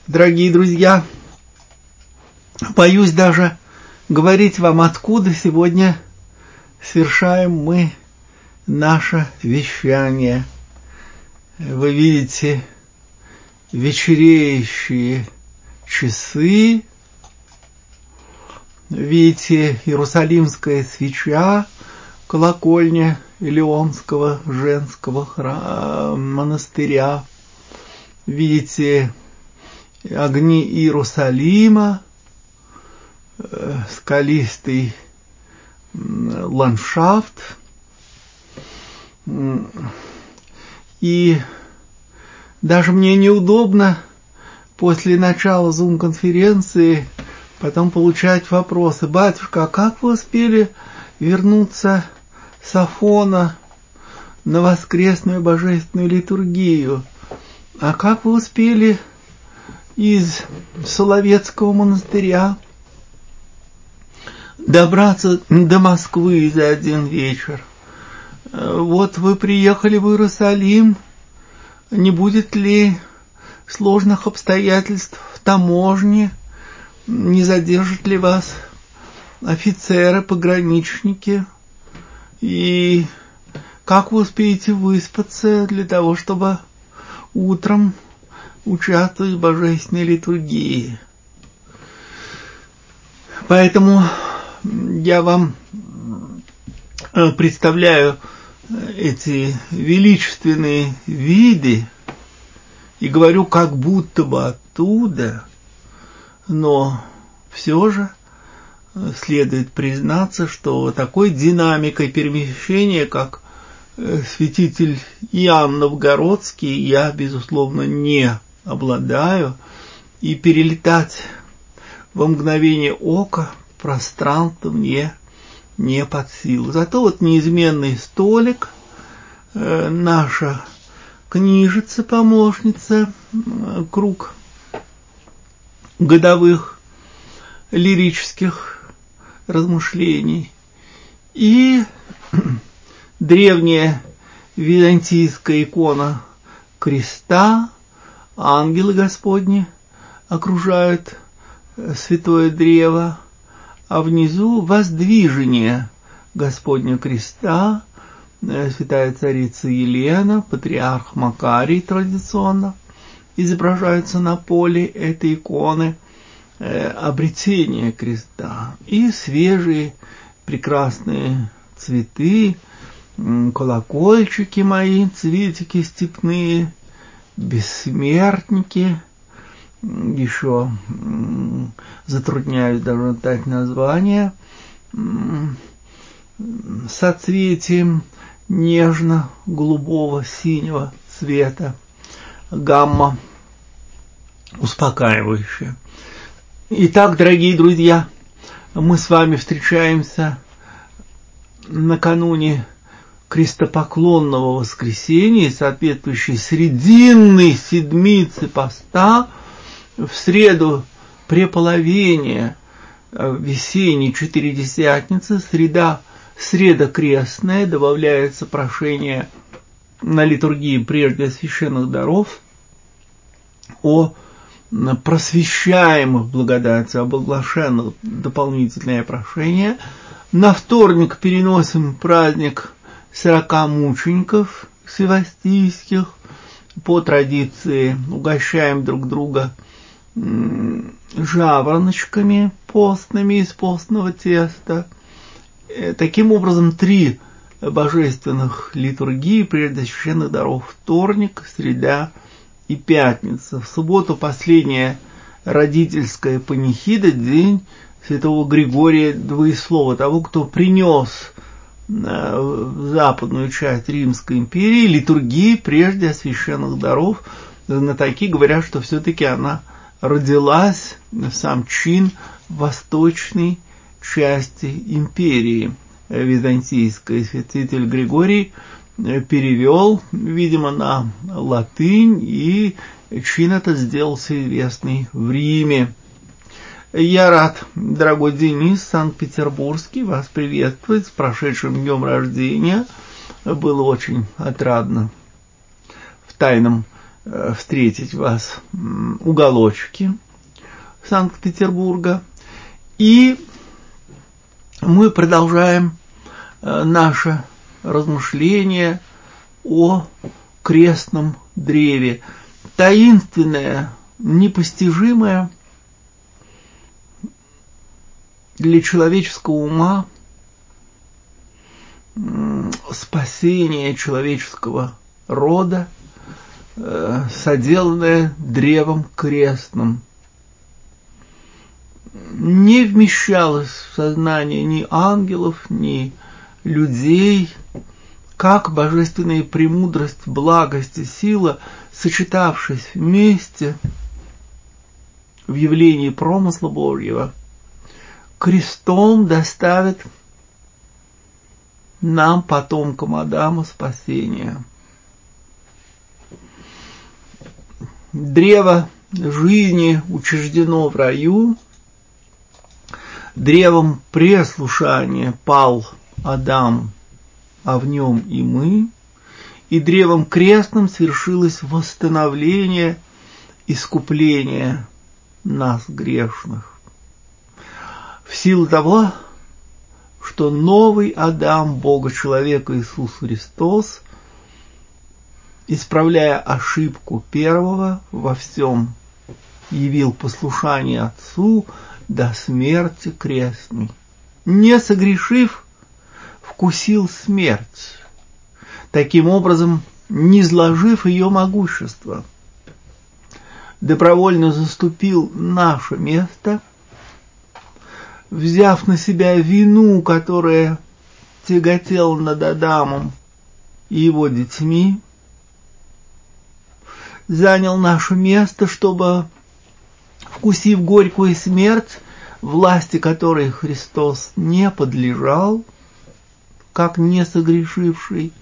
Дорогие друзья, боюсь даже говорить вам, откуда сегодня совершаем мы наше вещание. Вы видите вечереющие часы, видите Иерусалимская свеча, колокольня Илионского женского монастыря, видите огни Иерусалима, скалистый ландшафт. И даже мне неудобно после начала зум-конференции потом получать вопросы. Батюшка, а как вы успели вернуться с Афона на воскресную божественную литургию? А как вы успели из Соловецкого монастыря добраться до Москвы за один вечер? Вот вы приехали в Иерусалим, не будет ли сложных обстоятельств в таможне, не задержат ли вас офицеры, пограничники, и как вы успеете выспаться для того, чтобы утром участвовать в божественной литургии? Поэтому я вам представляю эти величественные виды и говорю как будто бы оттуда, но все же следует признаться, что такой динамикой перемещения, как святитель Иоанн Новгородский, я, безусловно, не обладаю, и перелетать во мгновение ока пространство мне не под силу. Зато вот неизменный столик, наша книжица-помощница, круг годовых лирических размышлений, и древняя византийская икона креста, ангелы Господни окружают святое древо, а внизу воздвижение Господня креста, святая царица Елена, патриарх Макарий традиционно изображаются на поле этой иконы, обретение креста, и свежие прекрасные цветы, колокольчики мои, цветики степные, бессмертники, еще затрудняюсь даже дать название, соцветием нежно-голубого синего цвета, гамма успокаивающая. Итак, дорогие друзья, мы с вами встречаемся накануне крестопоклонного воскресенья, соответствующей срединной седмицы поста, в среду преполовения весенней Четыредесятницы, среда крестная, добавляется прошение на литургии прежде священных даров о просвещаемых благодатью, об оглашенных дополнительное прошение. На вторник переносим праздник 40 мучеников севастийских. По традиции угощаем друг друга жавороночками постными из постного теста. Таким образом, 3 божественных литургии прежде священных даров: вторник, среда и пятница. В субботу последняя родительская панихида, день святого Григория Двоеслова, того, кто принес в западную часть Римской империи литургии прежде священных даров. Знатоки говорят, что все-таки она родилась, сам чин, в восточной части империи византийской. Святитель Григорий перевел, видимо, на латынь, и чин этот сделался известный в Риме. Я рад, дорогой Денис Санкт-Петербургский, вас приветствовать с прошедшим днем рождения. Было очень отрадно в тайном встретить вас уголочки Санкт-Петербурга. И мы продолжаем наше размышление о крестном древе. Таинственное, непостижимое для человеческого ума спасение человеческого рода, соделанное древом крестным, не вмещалось в сознание ни ангелов, ни людей, как божественная премудрость, благость и сила, сочетавшись вместе в явлении промысла Божьего, крестом доставит нам, потомкам Адама, спасение. Древо жизни учреждено в раю, древом преслушания пал Адам, а в нем и мы, и древом крестным свершилось восстановление, искупление нас, грешных. В силу того, что новый Адам, Бога-человека Иисус Христос, исправляя ошибку первого во всем, явил послушание Отцу до смерти крестной. Не согрешив, вкусил смерть, таким образом низложив ее могущество. Добровольно заступил наше место, взяв на себя вину, которая тяготела над Адамом и его детьми, занял наше место, чтобы, вкусив горькую смерть, власти которой Христос не подлежал, как не согрешивший,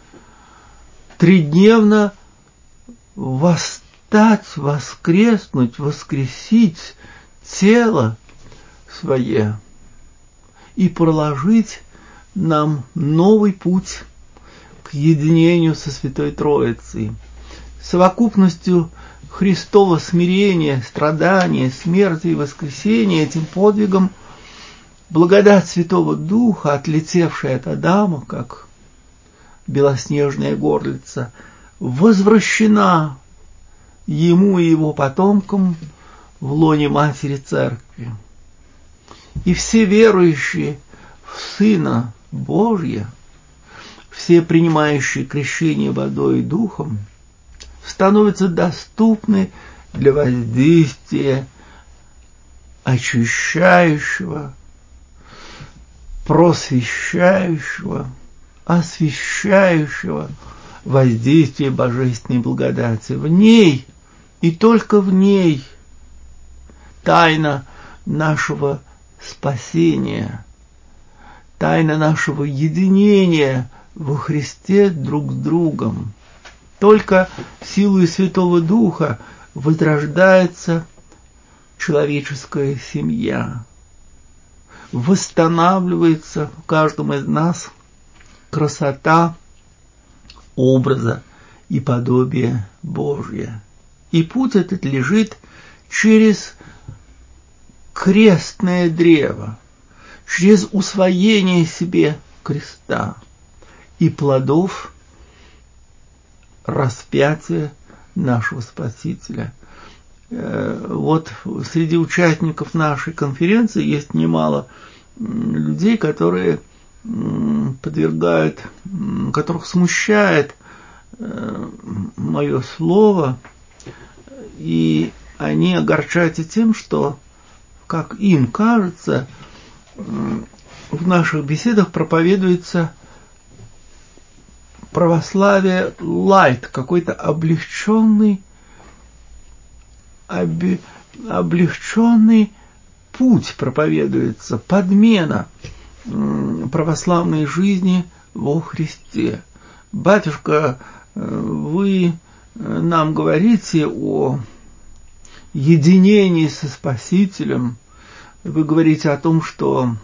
тридневно восстать, воскреснуть, воскресить тело свое и проложить нам новый путь к единению со Святой Троицей. Совокупностью Христова смирения, страдания, смерти и воскресения этим подвигом благодать Святого Духа, отлетевшая от Адама, как белоснежная горлица, возвращена ему и его потомкам в лоне Матери Церкви. И все верующие в Сына Божия, все принимающие крещение водой и духом, становятся доступны для воздействия очищающего, просвещающего, освящающего воздействия божественной благодати. В ней и только в ней тайна нашего спасения, тайна нашего единения во Христе друг с другом. Только силой Святого Духа возрождается человеческая семья, восстанавливается в каждом из нас красота образа и подобия Божия. И путь этот лежит через крестное древо, через усвоение себе креста и плодов распятия нашего Спасителя. Вот среди участников нашей конференции есть немало людей, которые подвергают, которых смущает мое слово, и они огорчаются тем, что, как им кажется, в наших беседах проповедуется православие лайт, какой-то облегченный путь проповедуется, подмена православной жизни во Христе. Батюшка, вы нам говорите о единении со Спасителем, вы говорите о том, что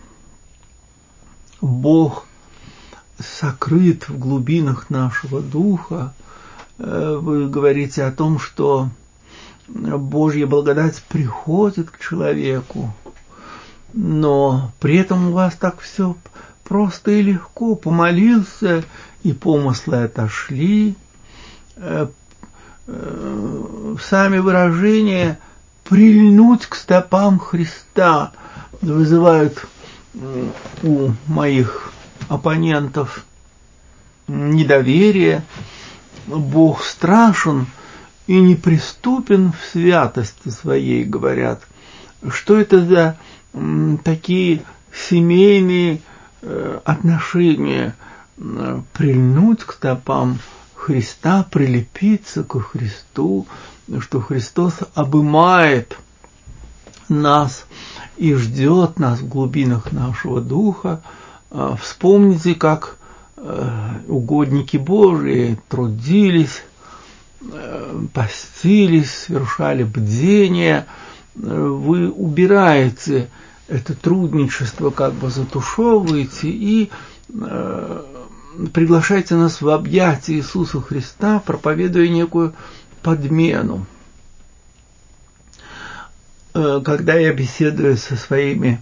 Бог сокрыт в глубинах нашего духа, вы говорите о том, что Божья благодать приходит к человеку, но при этом у вас так все просто и легко. Помолился, и помыслы отошли. Сами выражения «прильнуть к стопам Христа» вызывают у моих оппонентов недоверие. Бог страшен и неприступен в святости своей, говорят. Что это за такие семейные отношения? Прильнуть к стопам Христа, прилепиться ко Христу, что Христос обымает нас и ждет нас в глубинах нашего духа. Вспомните, как угодники Божии трудились, постились, совершали бдение. Вы убираете это трудничество, как бы затушевываете и приглашаете нас в объятия Иисуса Христа, проповедуя некую подмену. Когда я беседую со своими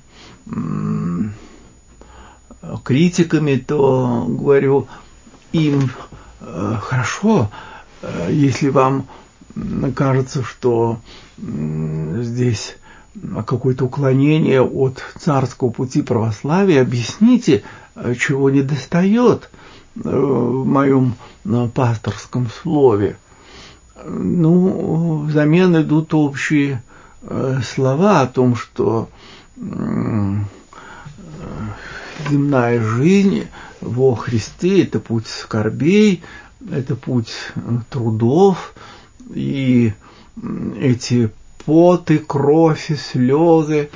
критиками, то говорю им: хорошо, если вам кажется, что здесь какое-то уклонение от царского пути православия, объясните, чего недостает в моем пасторском слове. Взамен идут общие слова о том, что земная жизнь во Христе – это путь скорбей, это путь трудов, и эти поты, кровь и слезы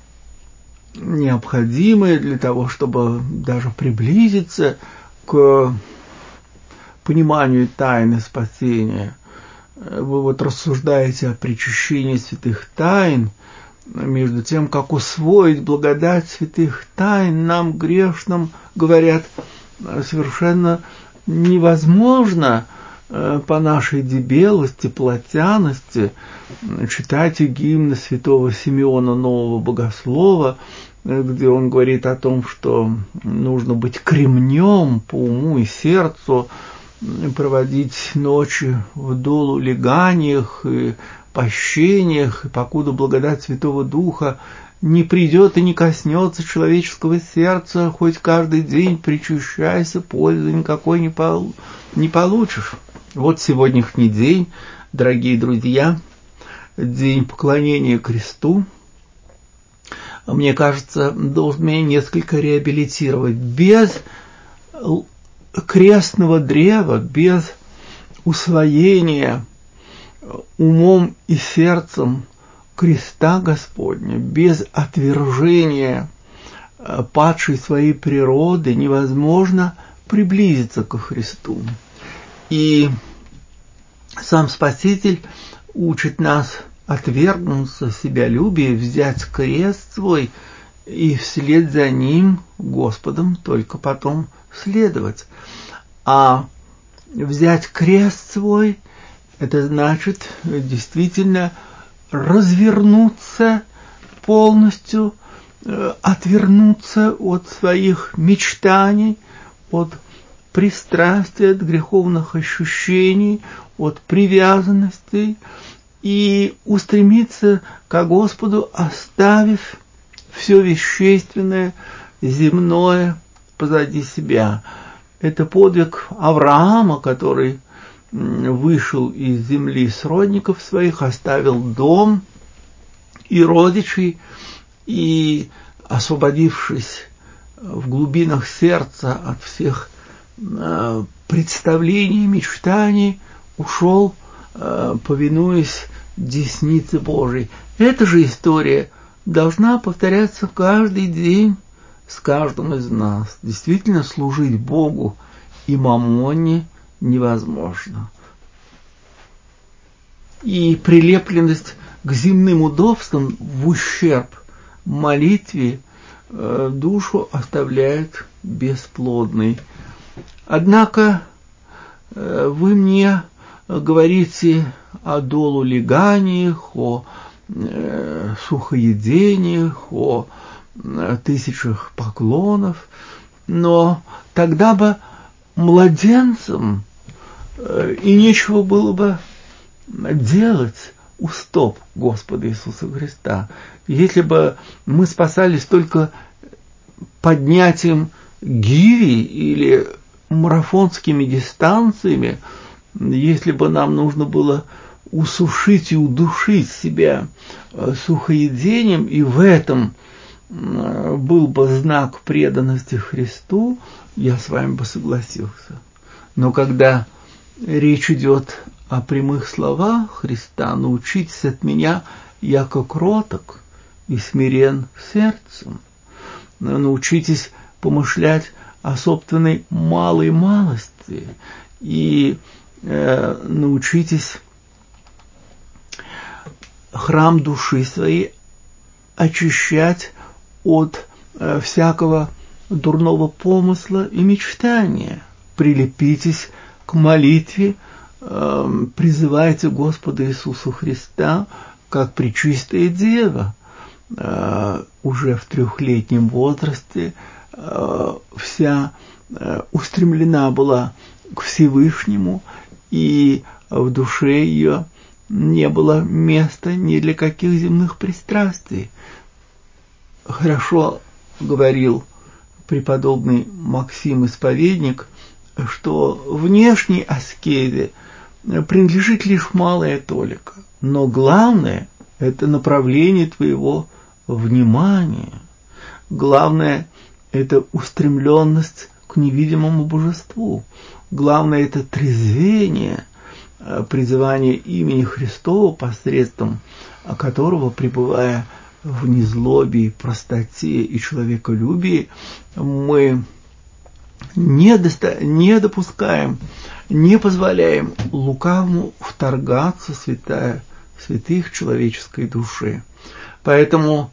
необходимые для того, чтобы даже приблизиться к пониманию тайны спасения. Вы рассуждаете о причащении святых тайн, между тем, как усвоить благодать святых тайн, нам, грешным, говорят, совершенно невозможно по нашей дебелости, плотяности. Читайте гимны святого Симеона Нового Богослова, где он говорит о том, что нужно быть кремнем по уму и сердцу, проводить ночи в долулеганиях и пощениях, и покуда благодать Святого Духа не придет и не коснется человеческого сердца, хоть каждый день причащайся, пользы никакой не получишь. Вот сегодняшний день, дорогие друзья, день поклонения кресту, мне кажется, должен меня несколько реабилитировать. Без крестного древа, без усвоения умом и сердцем креста Господня, без отвержения падшей своей природы невозможно приблизиться ко Христу. И сам Спаситель учит нас отвергнуться себялюбия, взять крест свой и вслед за ним, Господом, только потом следовать. А взять крест свой – это значит действительно развернуться полностью, отвернуться от своих мечтаний, от пристрастия, от греховных ощущений, от привязанностей и устремиться к Господу, оставив все вещественное, земное позади себя. Это подвиг Авраама, который вышел из земли сродников своих, оставил дом и родичей, и, освободившись в глубинах сердца от всех представлений, мечтаний, ушел, повинуясь деснице Божией. Эта же история должна повторяться каждый день с каждым из нас. Действительно, служить Богу и мамоне невозможно. И прилепленность к земным удобствам в ущерб молитве душу оставляет бесплодной. Однако вы мне говорите о долулеганиях, о сухоедениях, о тысячах поклонов, но тогда бы младенцам и нечего было бы делать у стоп Господа Иисуса Христа. Если бы мы спасались только поднятием гири или марафонскими дистанциями, если бы нам нужно было усушить и удушить себя сухоедением, и в этом был бы знак преданности Христу, я с вами бы согласился. Но когда речь идет о прямых словах Христа, научитесь от меня, яко кроток и смирен сердцем. Научитесь помышлять о собственной малой малости и научитесь храм души своей очищать от всякого дурного помысла и мечтания. Прилепитесь к молитве, призывайте Господа Иисуса Христа, как пречистая Дева. Уже в 3-летнем возрасте вся устремлена была к Всевышнему, и в душе ее не было места ни для каких земных пристрастий. Хорошо говорил преподобный Максим Исповедник, что внешней аскезе принадлежит лишь малая толика, но главное – это направление твоего внимания. Главное – это устремленность к невидимому божеству. Главное – это трезвение, призывание имени Христова, посредством которого, пребывая в незлобии, простоте и человеколюбии, мы не допускаем, не позволяем лукавому вторгаться в святых человеческой души. Поэтому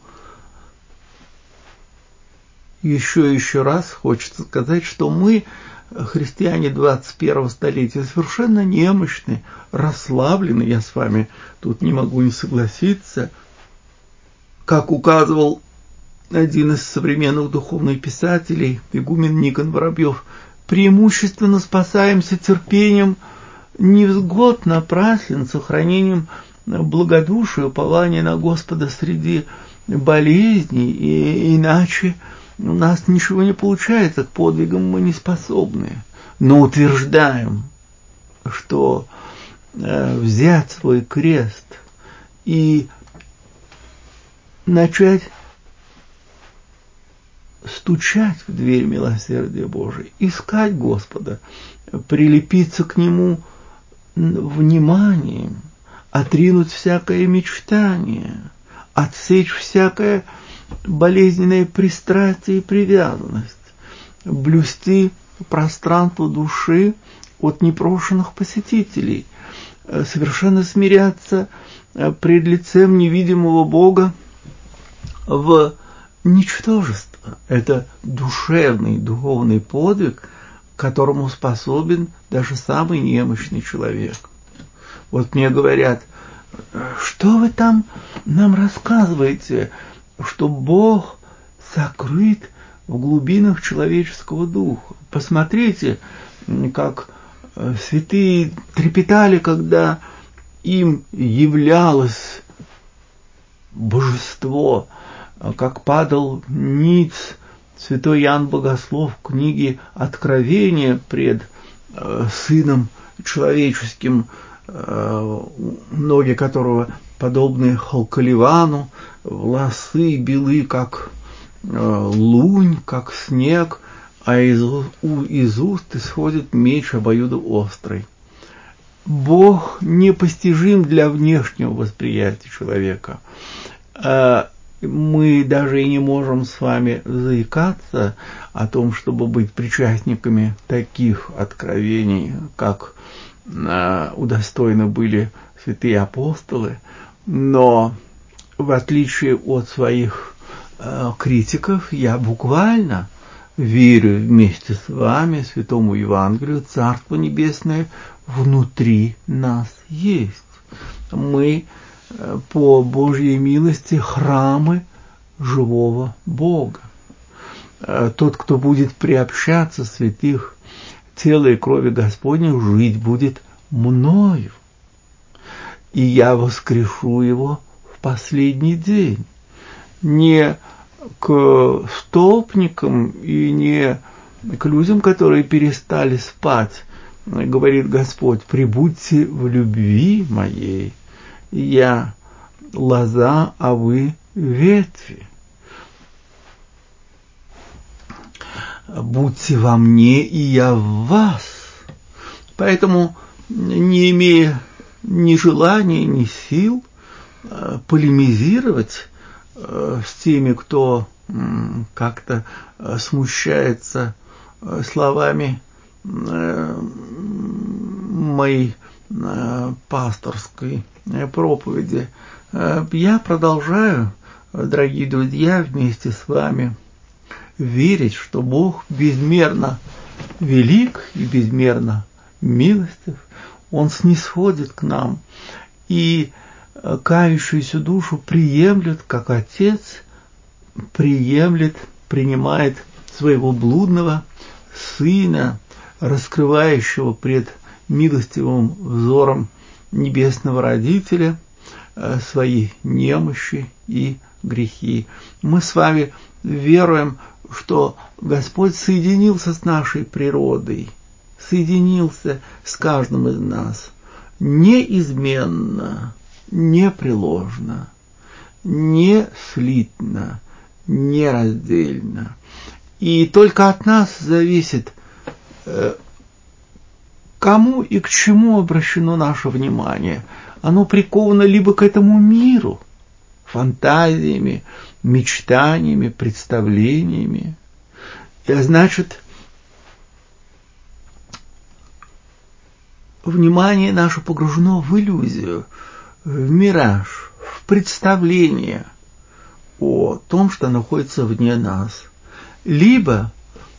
еще раз хочется сказать, что мы, христиане 21 столетия, совершенно немощны, расслаблены, я с вами тут не могу не согласиться. Как указывал один из современных духовных писателей, игумен Никон Воробьев, преимущественно спасаемся терпением невзгод напраслен, сохранением благодушия, упования на Господа среди болезней, и иначе у нас ничего не получается, к подвигам мы не способны. Но утверждаем, что взять свой крест и начать стучать в дверь милосердия Божия, искать Господа, прилепиться к Нему вниманием, отринуть всякое мечтание, отсечь всякое болезненное пристрастие и привязанность, блюсти пространство души от непрошенных посетителей, совершенно смиряться пред лицем невидимого Бога в ничтожество. Это душевный, духовный подвиг, к которому способен даже самый немощный человек. Вот мне говорят, что вы там нам рассказываете, что Бог сокрыт в глубинах человеческого духа. Посмотрите, как святые трепетали, когда им являлось божество, как падал ниц святой Иоанн Богослов в книге Откровения пред Сыном Человеческим, ноги которого подобны Халкаливану, волосы белы, как лунь, как снег, а из уст исходит меч обоюдоострый. Бог непостижим для внешнего восприятия человека. Мы даже и не можем с вами заикаться о том, чтобы быть причастниками таких откровений, как удостоены были святые апостолы, но в отличие от своих критиков, я буквально верю вместе с вами Святому Евангелию, Царство Небесное внутри нас есть. Мы по Божьей милости храмы живого Бога. Тот, кто будет приобщаться святых тела и крови Господней, жить будет мною. И я воскрешу его в последний день. Не к столпникам и не к людям, которые перестали спать, говорит Господь, прибудьте в любви моей. Я лоза, а вы ветви. Будьте во мне, и я в вас. Поэтому, не имея ни желания, ни сил полемизировать с теми, кто как-то смущается словами моей пасторской проповеди, я продолжаю, дорогие друзья, вместе с вами верить, что Бог безмерно велик и безмерно милостив. Он снисходит к нам и кающуюся душу приемлет, как Отец принимает своего блудного Сына, раскрывающего пред милостивым взором Небесного Родителя свои немощи и грехи. Мы с вами веруем, что Господь соединился с нашей природой, соединился с каждым из нас неизменно, непреложно, не слитно, нераздельно. И только от нас зависит, кому и к чему обращено наше внимание. Оно приковано либо к этому миру, фантазиями, мечтаниями, представлениями. И значит, внимание наше погружено в иллюзию, в мираж, в представление о том, что находится вне нас. Либо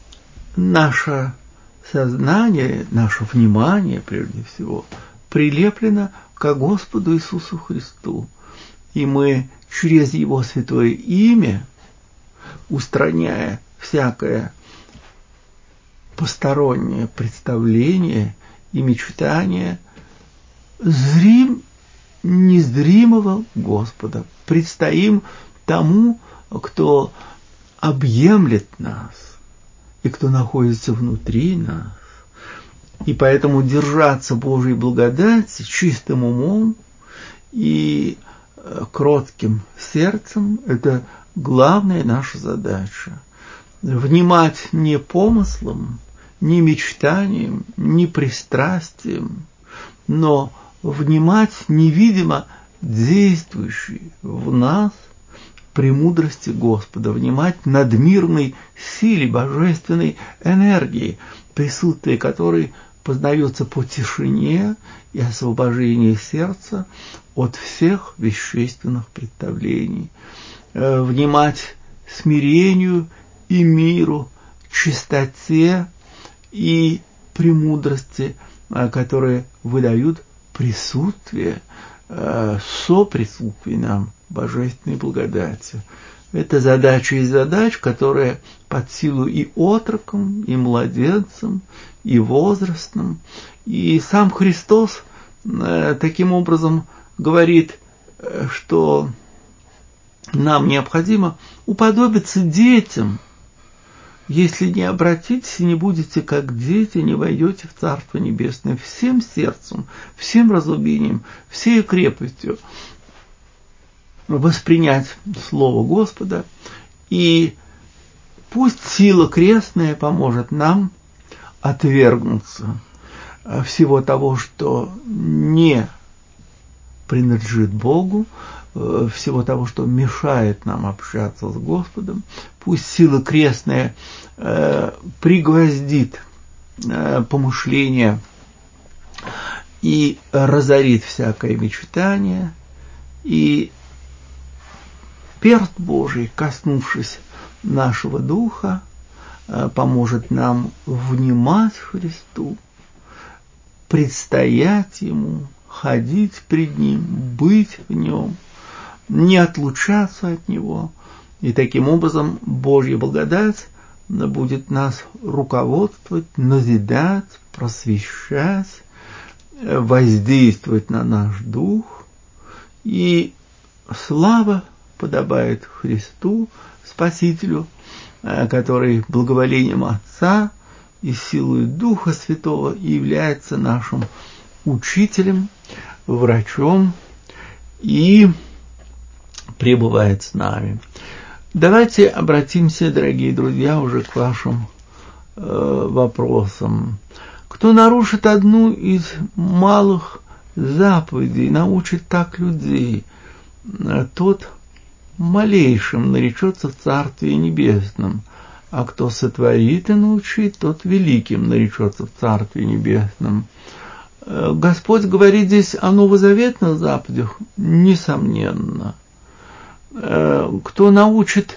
наше сознание, наше внимание, прежде всего, прилеплено к Господу Иисусу Христу. И мы через Его святое имя, устраняя всякое постороннее представление и мечтание, зрим незримого Господа, предстоим тому, кто объемлет нас и кто находится внутри нас. И поэтому держаться Божьей благодати чистым умом и кротким сердцем – это главная наша задача. Внимать не помыслам, не мечтаниям, не пристрастиям, но внимать невидимо действующей в нас премудрости Господа, внимать надмирной силе божественной энергии, присутствие которой познается по тишине и освобождению сердца от всех вещественных представлений, внимать смирению и миру, чистоте и премудрости, которые выдают присутствие, соприсутствие нам божественной благодати. Это задача из задач, которая под силу и отрокам, и младенцам, и возрастным. И сам Христос таким образом говорит, что нам необходимо уподобиться детям. Если не обратитесь и не будете как дети, не войдете в Царство Небесное всем сердцем, всем разумением, всей крепостью воспринять Слово Господа, и пусть сила крестная поможет нам отвергнуться всего того, что не принадлежит Богу, всего того, что мешает нам общаться с Господом. Пусть сила крестная пригвоздит помышления и разорит всякое мечтание, и перст Божий, коснувшись нашего духа, поможет нам внимать Христу, предстоять Ему, ходить пред Ним, быть в Нем, не отлучаться от Него. И таким образом Божья благодать будет нас руководствовать, назидать, просвещать, воздействовать на наш дух. И слава подобает Христу, Спасителю, который благоволением Отца и силой Духа Святого является нашим учителем, врачом и пребывает с нами. Давайте обратимся, дорогие друзья, уже к вашим вопросам. Кто нарушит одну из малых заповедей, научит так людей, тот малейшим наречется в Царстве Небесном, а кто сотворит и научит, тот великим наречется в Царстве Небесном. Господь говорит здесь о новозаветных заповедях, несомненно. Кто научит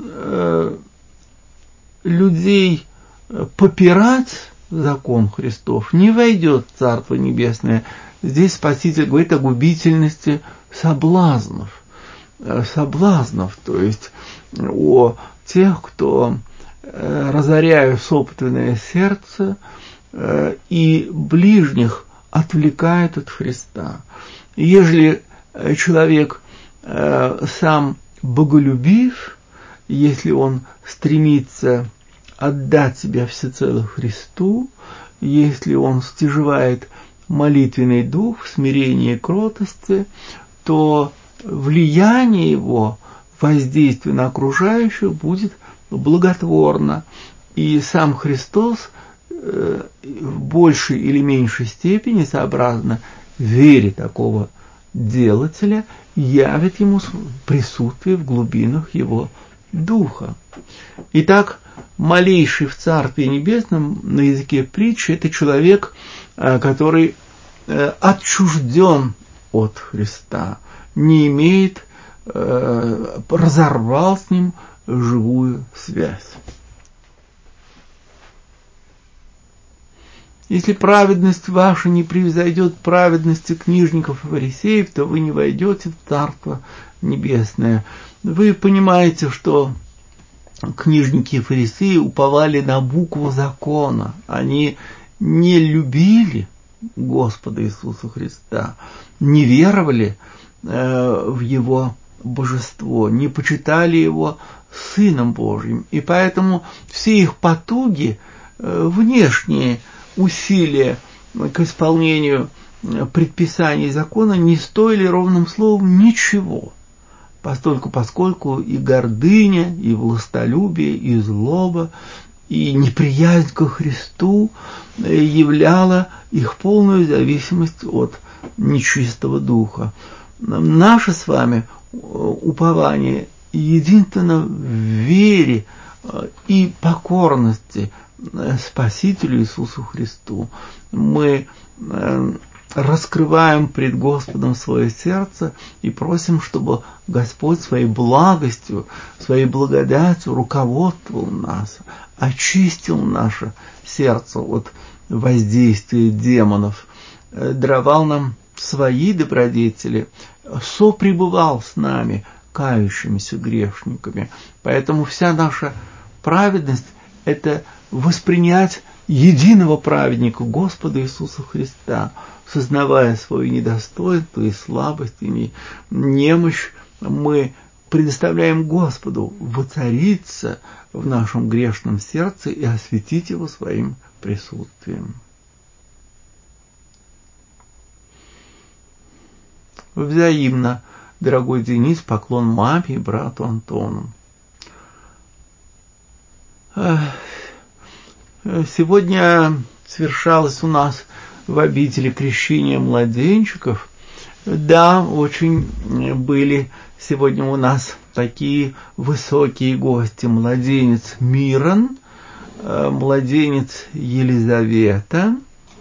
людей попирать закон Христов, не войдет в Царство Небесное. Здесь Спаситель говорит о губительности соблазнов, то есть о тех, кто, разоряя собственное сердце и ближних, отвлекает от Христа. Ежели человек сам боголюбив, если он стремится отдать себя всецело Христу, если он стяжевает молитвенный дух, смирение и кротости, то влияние его, воздействие на окружающих будет благотворно. И сам Христос в большей или меньшей степени, сообразно вере такого делателя, явит ему присутствие в глубинах его духа. Итак, малейший в Царстве Небесном на языке притчи – это человек, который отчужден от Христа, не имеет, разорвал с ним живую связь. Если праведность ваша не превзойдет праведности книжников и фарисеев, то вы не войдете в Царство Небесное. Вы понимаете, что книжники и фарисеи уповали на букву закона. Они не любили Господа Иисуса Христа, не веровали в Его божество, не почитали Его Сыном Божьим. И поэтому все их потуги, внешние усилия к исполнению предписаний закона не стоили ровным словом ничего, поскольку и гордыня, и властолюбие, и злоба, и неприязнь ко Христу являла их полную зависимость от нечистого духа. Наше с вами упование единственно в вере и покорности Спасителю Иисусу Христу. Мы раскрываем пред Господом свое сердце и просим, чтобы Господь своей благостью, своей благодатью руководствовал нас, очистил наше сердце от воздействия демонов, даровал нам свои добродетели, сопребывал с нами, кающимися грешниками. Поэтому вся наша праведность – это воспринять единого праведника Господа Иисуса Христа, сознавая свое недостоинство и слабость, и немощь, мы предоставляем Господу воцариться в нашем грешном сердце и осветить его своим присутствием. Взаимно, дорогой Денис, поклон маме и брату Антону. Сегодня совершалось у нас в обители крещения младенчиков. Да, очень были сегодня у нас такие высокие гости. Младенец Мирон, младенец Елизавета,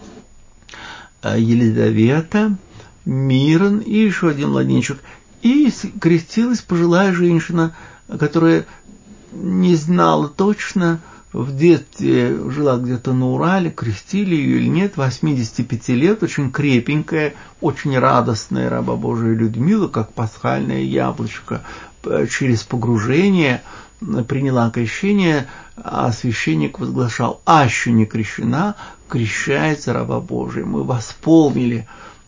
Мирон и еще один младенчик. И крестилась пожилая женщина, которая не знала точно, в детстве жила где-то на Урале, крестили ее или нет, 85 лет, очень крепенькая, очень радостная раба Божия Людмила, как пасхальное яблочко, через погружение приняла крещение, а священник возглашал: «Аще не крещена, крещается раба Божия». Мы восполнили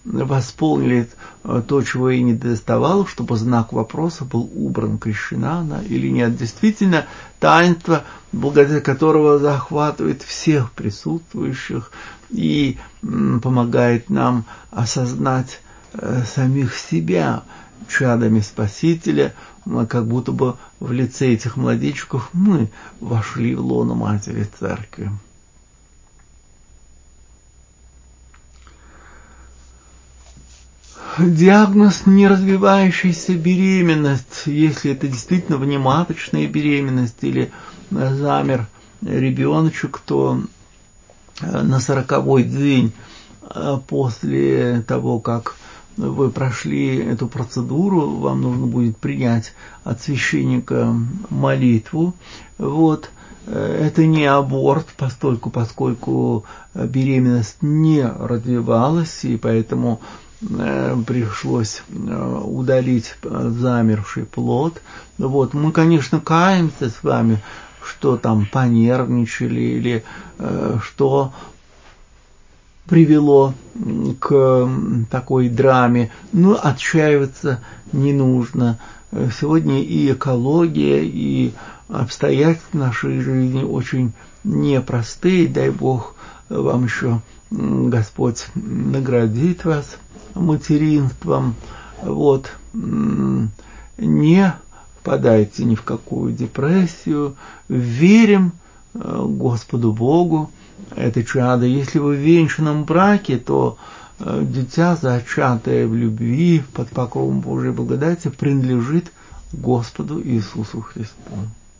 то, чего ей не доставало, чтобы знак вопроса был убран: крещена она или нет. Действительно, таинство, благодаря которого захватывает всех присутствующих и помогает нам осознать самих себя чадами Спасителя, как будто бы в лице этих младенчиков мы вошли в лоно Матери Церкви. Диагноз неразвивающаяся беременность, если это действительно внематочная беременность или замер ребеночек, то на 40-й день после того, как вы прошли эту процедуру, вам нужно будет принять от священника молитву. Вот. Это не аборт, поскольку беременность не развивалась, и поэтому пришлось удалить замерший плод. Вот. Мы, конечно, каемся с вами, что там понервничали или что привело к такой драме, но отчаиваться не нужно. Сегодня и экология, и обстоятельства нашей жизни очень непростые. Дай Бог вам еще, Господь, наградит вас материнством. Вот. Не впадайте ни в какую депрессию. Верим Господу Богу. Это чадо. Если вы в венчанном браке, то дитя, зачатое в любви, под покровом Божьей благодати, принадлежит Господу Иисусу Христу.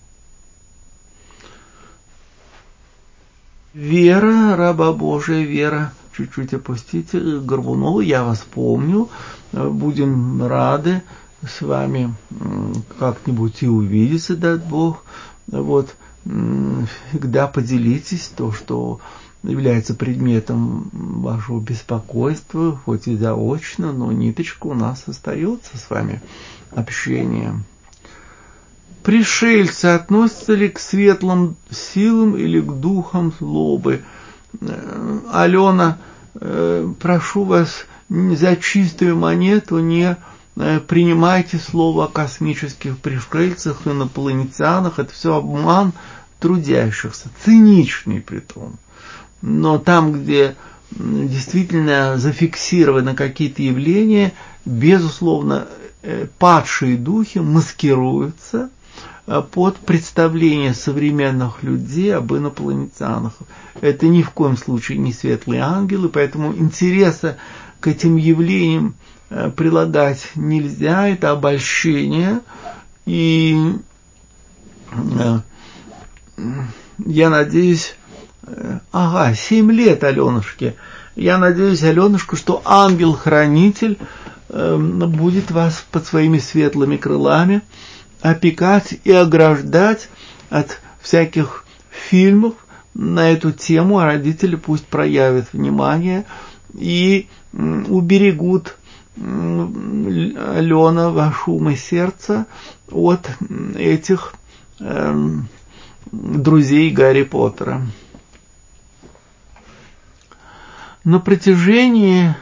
Вера, раба Божия, Вера, чуть-чуть опустите Горбунова, я вас помню. Будем рады с вами как-нибудь и увидеться, даст Бог. Вот. Всегда поделитесь то, что является предметом вашего беспокойства, хоть и заочно, но ниточка у нас остается с вами общение. Пришельцы относятся ли к светлым силам или к духам злобы? Алена, прошу вас, за чистую монету не принимайте слово о космических пришельцах, инопланетянах. Это все обман трудящихся, циничный притом. Но там, где действительно зафиксированы какие-то явления, безусловно, падшие духи маскируются под представление современных людей об инопланетянах. Это ни в коем случае не светлые ангелы, поэтому интереса к этим явлениям прилагать нельзя, это обольщение. И я надеюсь, 7 лет Аленушке. Я надеюсь, Аленушка, что ангел-хранитель будет вас под своими светлыми крылами опекать и ограждать от всяких фильмов на эту тему, а родители пусть проявят внимание и уберегут Алена, ваш ум и сердце от этих друзей Гарри Поттера. На протяжении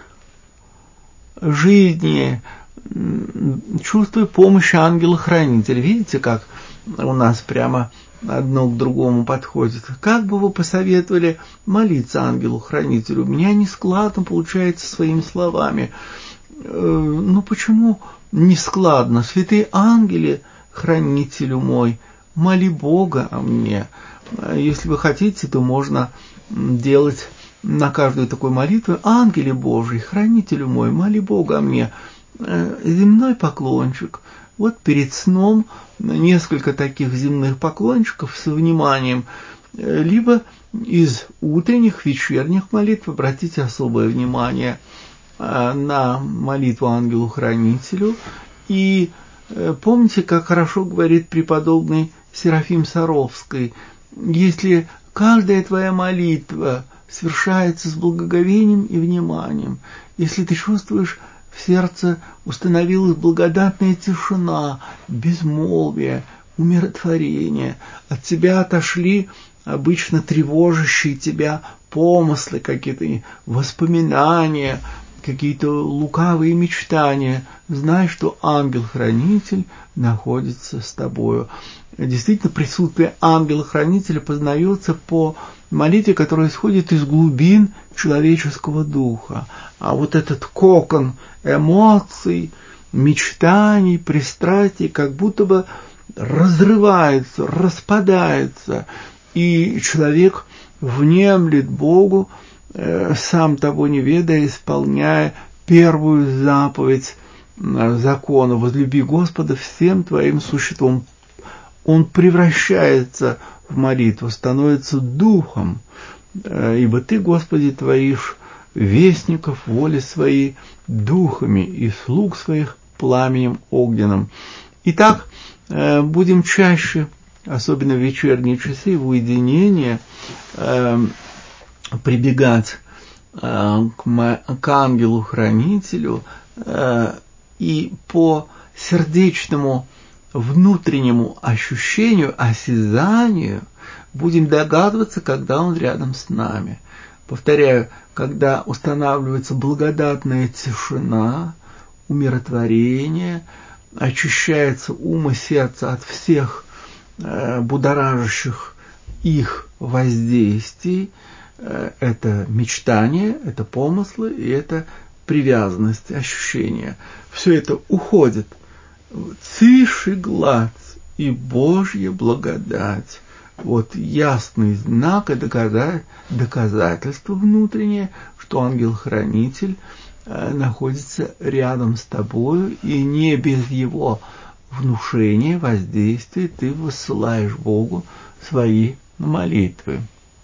жизни чувствую помощь ангела-хранителя. Видите, как у нас прямо одно к другому подходит. Как бы вы посоветовали молиться ангелу-хранителю? У меня не складно получается своими словами. Ну почему не складно? Святые ангели, хранителю мой, моли Бога о мне. Если вы хотите, то можно делать на каждую такую молитву: ангеле Божий, хранителю мой, моли Бога о мне. Земной поклончик. Вот перед сном несколько таких земных поклончиков со вниманием. Либо из утренних, вечерних молитв обратите особое внимание на молитву ангелу-хранителю. И помните, как хорошо говорит преподобный Серафим Саровский: если каждая твоя молитва совершается с благоговением и вниманием, если ты чувствуешь, в сердце установилась благодатная тишина, безмолвие, умиротворение, от тебя отошли обычно тревожащие тебя помыслы, какие-то воспоминания, какие-то лукавые мечтания, знай, что ангел-хранитель находится с тобою. Действительно, присутствие ангела-хранителя познается по молитве, которая исходит из глубин человеческого духа. А вот этот кокон эмоций, мечтаний, пристрастий как будто бы разрывается, распадается, и человек внемлет Богу, сам того не ведая, исполняя первую заповедь закона: возлюби Господа всем твоим существом. Он превращается в молитву, становится духом, ибо ты, Господи, творишь вестников воли своей духами и слуг своих пламенем огненным. Итак, будем чаще, особенно в вечерние часы, в уединение, прибегать к ангелу-хранителю и по сердечному внутреннему ощущению, осязанию будем догадываться, когда он рядом с нами. Повторяю, когда устанавливается благодатная тишина, умиротворение, очищается ум и сердце от всех будоражащих их воздействий, это мечтание, это помыслы и это привязанность, ощущения. Все это уходит. Цишь и гладь и Божья благодать. Вот ясный знак и доказательство внутреннее, что ангел-хранитель находится рядом с тобою, и не без его внушения, воздействия ты высылаешь Богу свои молитвы.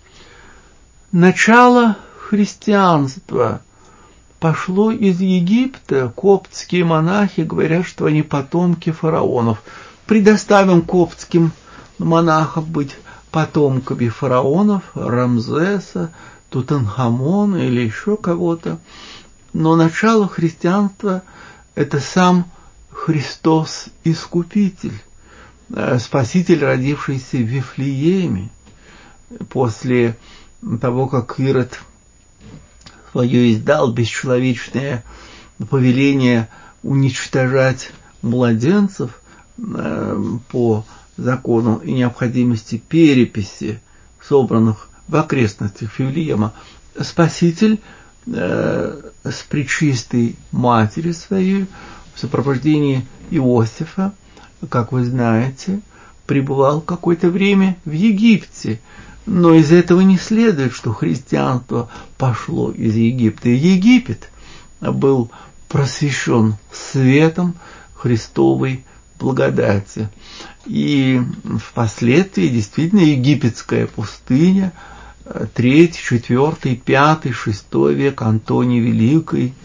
Начало христианства пошло из Египта. Коптские монахи говорят, что они потомки фараонов. Предоставим коптским монахам быть потомками фараонов, Рамзеса, Тутанхамона или еще кого-то. Но начало христианства – это сам Христос Искупитель, Спаситель, родившийся в Вифлееме. После того, как Ирод свое издал бесчеловечное повеление уничтожать младенцев по закону и необходимости переписи собранных в окрестностях Вифлеема, Спаситель с пречистой матери своей в сопровождении Иосифа, как вы знаете, пребывал какое-то время в Египте. Но из этого не следует, что христианство пошло из Египта. И Египет был просвещен светом Христовой благодати. И впоследствии действительно египетская пустыня, 3, 4, 5, 6 век, Антоний Великий,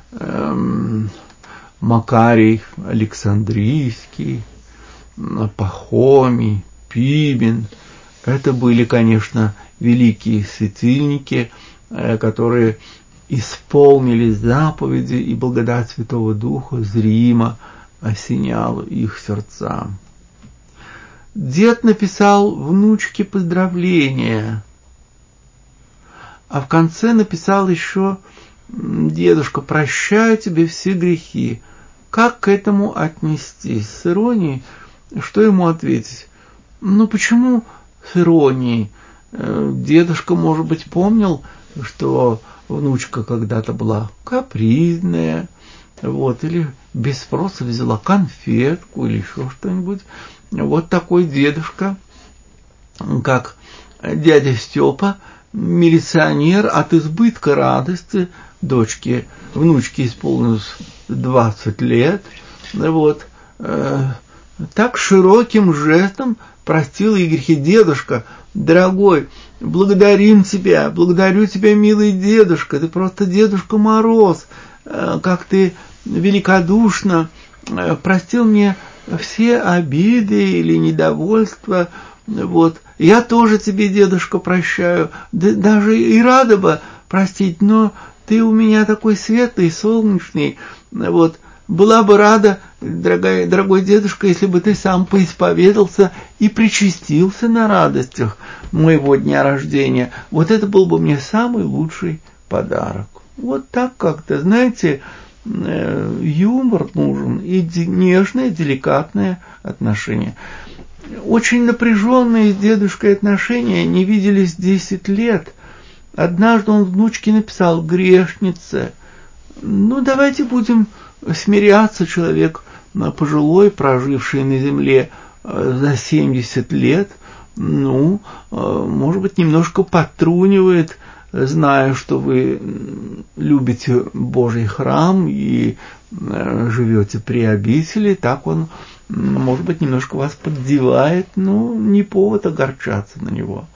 Макарий Александрийский, Пахомий, Пимен. Это были, конечно, великие светильники, которые исполнили заповеди, и благодать Святого Духа зримо осеняла их сердца. Дед написал внучке поздравления, а в конце написал еще: «Дедушка, прощаю тебе все грехи». Как к этому отнестись? С иронией? Что ему ответить? Ну, почему с иронией? Дедушка, может быть, помнил, что внучка когда-то была капризная, вот, или без спроса взяла конфетку или еще что-нибудь. Вот такой дедушка, как дядя Степа, милиционер, от избытка радости внучке исполнилось 20 лет, вот, так широким жестом простил ей грехи. Дедушка, дорогой, благодарю тебя, милый дедушка, ты просто Дедушка Мороз, как ты великодушно простил мне все обиды или недовольства, Вот. Я тоже тебе, дедушка, прощаю. Да, даже и рада бы простить, но ты у меня такой светлый, солнечный. Вот. Была бы рада, дорогой дедушка, если бы ты сам поисповедался и причастился на радостях моего дня рождения. Вот это был бы мне самый лучший подарок. Вот так как-то, знаете, юмор нужен и нежное, деликатное отношение. Очень напряженные с дедушкой отношения не виделись 10 лет. Однажды он внучке написал: грешница. Ну, давайте будем смиряться, человек пожилой, проживший на земле за 70 лет, ну, может быть, немножко подтрунивает, зная, что вы любите Божий храм и живете при обители, так он, может быть, немножко вас поддевает, но не повод огорчаться на него.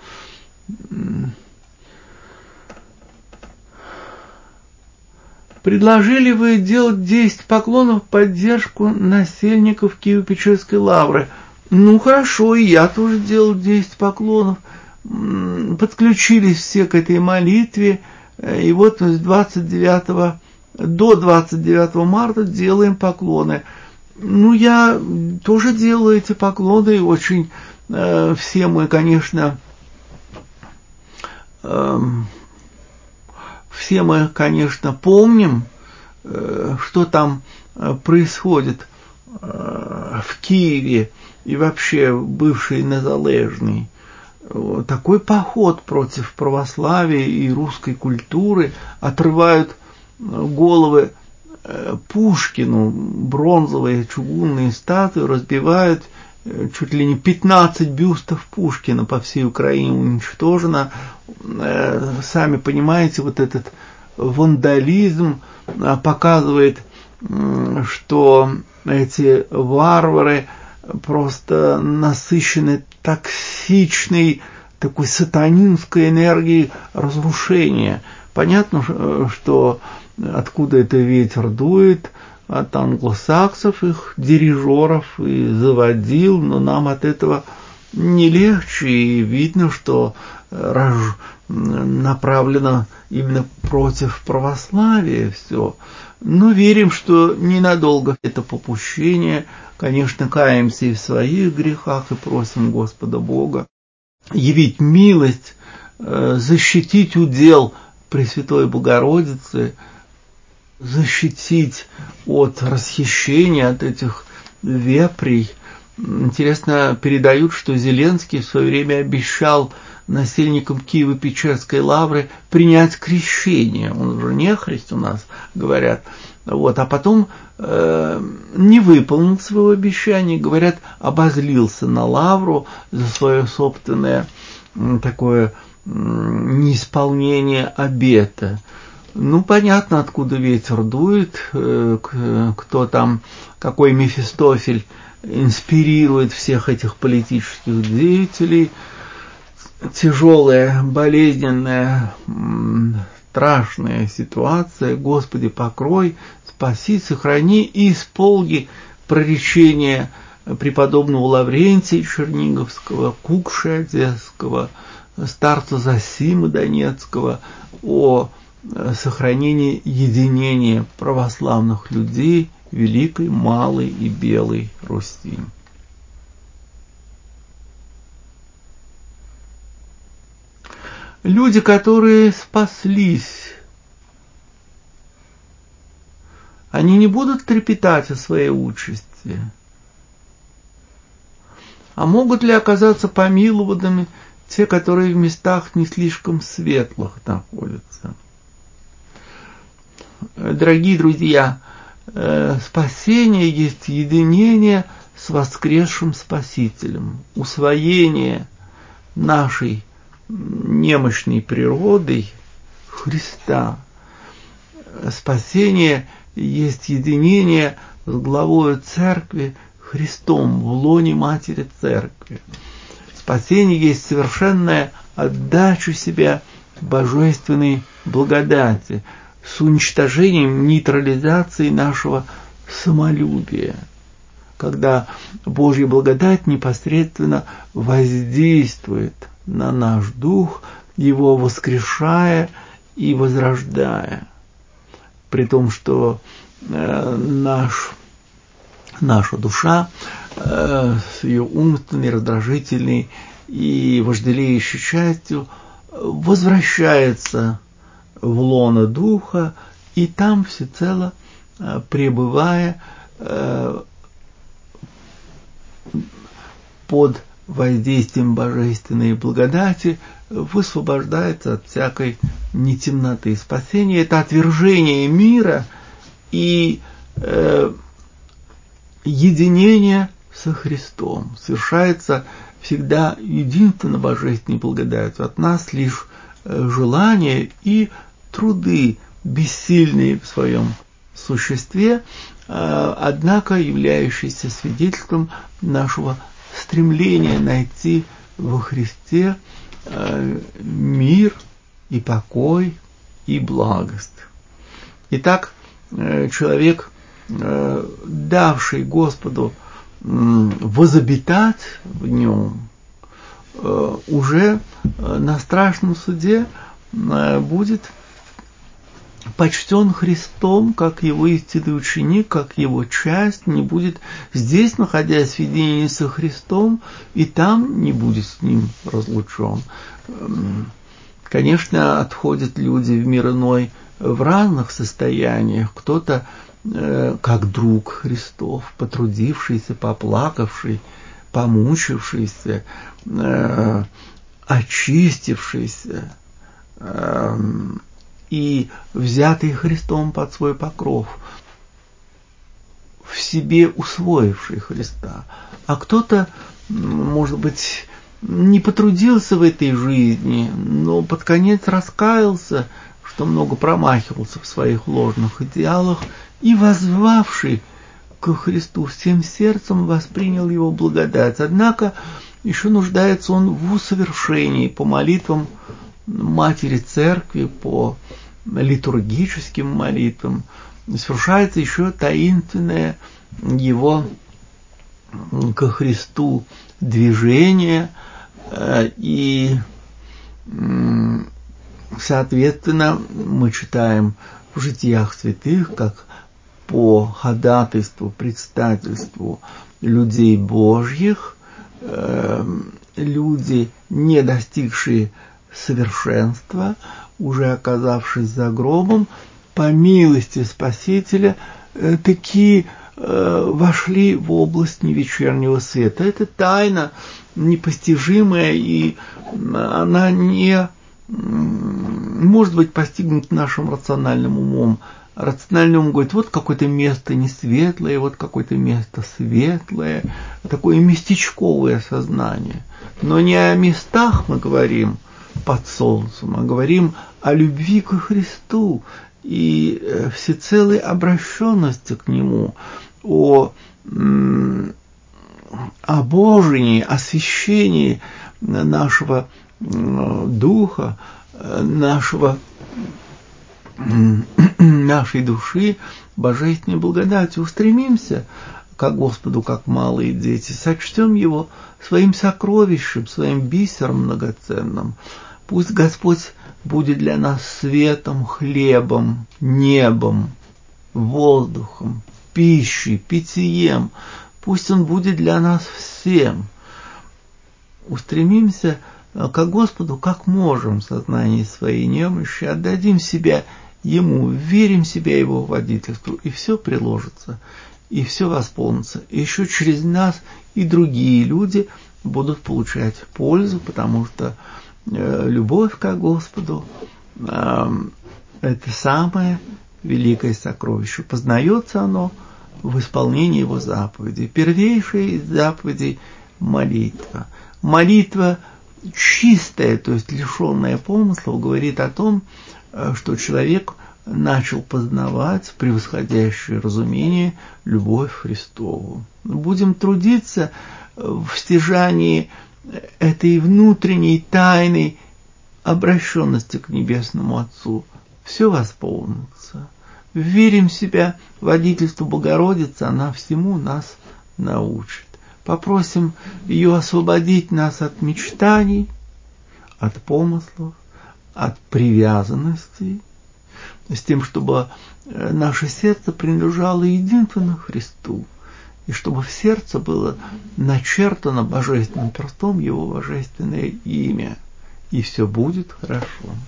Предложили вы делать 10 поклонов в поддержку насельников Киево-Печерской лавры. Ну, хорошо, и я тоже делал 10 поклонов. Подключились все к этой молитве. И вот с 29 до 29 марта делаем поклоны. Ну, я тоже делаю эти поклоны. И очень все мы, конечно, помним, что там происходит в Киеве и вообще бывшей Незалежной. Такой поход против православия и русской культуры, отрывают головы Пушкину, бронзовые чугунные статуи, разбивают, чуть ли не 15 бюстов Пушкина по всей Украине уничтожено. Сами понимаете, вот этот вандализм показывает, что эти варвары просто насыщены токсичной, такой сатанинской энергией разрушения. Понятно, что откуда это ветер дует, от англосаксов, их дирижеров и заводил, но нам от этого не легче, и видно, что направлено именно против православия все. Но верим, что ненадолго это попущение. Конечно, каемся и в своих грехах и просим Господа Бога явить милость, защитить удел Пресвятой Богородицы, защитить от расхищения, от этих вепрей. Интересно, передают, что Зеленский в свое время обещал насельникам Киево-Печерской лавры принять крещение. Он же нехрист у нас, говорят. Вот. А потом не выполнил своего обещания, говорят, обозлился на лавру за свое собственное такое неисполнение обета. Ну, понятно, откуда ветер дует, кто там, какой Мефистофель инспирирует всех этих политических деятелей. Тяжелая, болезненная, страшная ситуация. Господи, покрой, спаси, сохрани и исполни проречения преподобного Лаврентия Черниговского, Кукши Одесского, старца Зосимы Донецкого о сохранении единения православных людей Великой, Малой и Белой Руси. Люди, которые спаслись, они не будут трепетать о своей участи? А могут ли оказаться помилованными те, которые в местах не слишком светлых находятся? Дорогие друзья, спасение есть единение с воскресшим Спасителем, усвоение нашей немощной природой Христа. Спасение есть единение с главою Церкви Христом в лоне Матери Церкви. Спасение есть совершенная отдача себя божественной благодати с уничтожением, нейтрализацией нашего самолюбия. когда Божья благодать непосредственно воздействует на наш дух, его воскрешая и возрождая. При том, что наша душа с ее умственной, раздражительной и вожделеющей частью возвращается в лоно духа, и там всецело пребывая под воздействием божественной благодати, высвобождается от всякой нетемноты. Спасение – это отвержение мира и единение со Христом. Совершается всегда единственно божественной благодатью. От нас лишь желания и труды, бессильные в своем существе, однако являющиеся свидетельством нашего стремления найти во Христе мир и покой и благость. Итак, человек, давший Господу возобитать в нем, уже на страшном суде будет почтен Христом, как его истинный ученик, как его часть, не будет здесь, находясь в единении со Христом, и там не будет с ним разлучен. Конечно, отходят люди в мир иной в разных состояниях. Кто-то как друг Христов, потрудившийся, поплакавший, помучившийся, очистившийся и взятый Христом под свой покров, в себе усвоивший Христа. А кто-то, может быть, не потрудился в этой жизни, но под конец раскаялся, что много промахивался в своих ложных идеалах, и, воззвавший к Христу всем сердцем, воспринял его благодать. Однако еще нуждается он в усовершении по молитвам Матери Церкви, по литургическим молитвам. Совершается еще таинственное его ко Христу движение, и, соответственно, мы читаем в житиях святых, как по ходатайству, предстательству людей Божьих, люди, не достигшие совершенства, уже оказавшись за гробом, по милости Спасителя, такие вошли в область невечернего света. Это тайна непостижимая, и она не может быть постигнута нашим рациональным умом. Рациональный ум говорит, вот какое-то место не светлое, вот какое-то место светлое, такое местечковое сознание. Но не о местах мы говорим под солнцем, а говорим о любви ко Христу и всецелой обращенности к Нему, о обожении, освящении нашего духа, нашей души божественной благодатью. Устремимся к Господу, как малые дети, сочтем Его своим сокровищем, своим бисером многоценным. Пусть Господь будет для нас светом, хлебом, небом, воздухом, пищей, питьем. Пусть Он будет для нас всем. Устремимся к Господу, как можем, в сознании своей немощи, отдадим себя Ему, верим себя Его водительству, и все приложится, и все восполнится. И еще через нас и другие люди будут получать пользу, потому что любовь к Господу – это самое великое сокровище. Познается оно в исполнении Его заповедей. Первейшая из заповедей – молитва. Молитва чистая, то есть лишенная помыслов, говорит о том, что человек начал познавать превосходящее разумение любовь Христову. Будем трудиться в стяжании этой внутренней тайной обращенности к Небесному Отцу. Все восполнится. Верим в себя водительству Богородицы, она всему нас научит. Попросим ее освободить нас от мечтаний, от помыслов, от привязанностей, с тем, чтобы наше сердце принадлежало единственно Христу, и чтобы в сердце было начертано божественным перстом Его божественное имя, и все будет хорошо.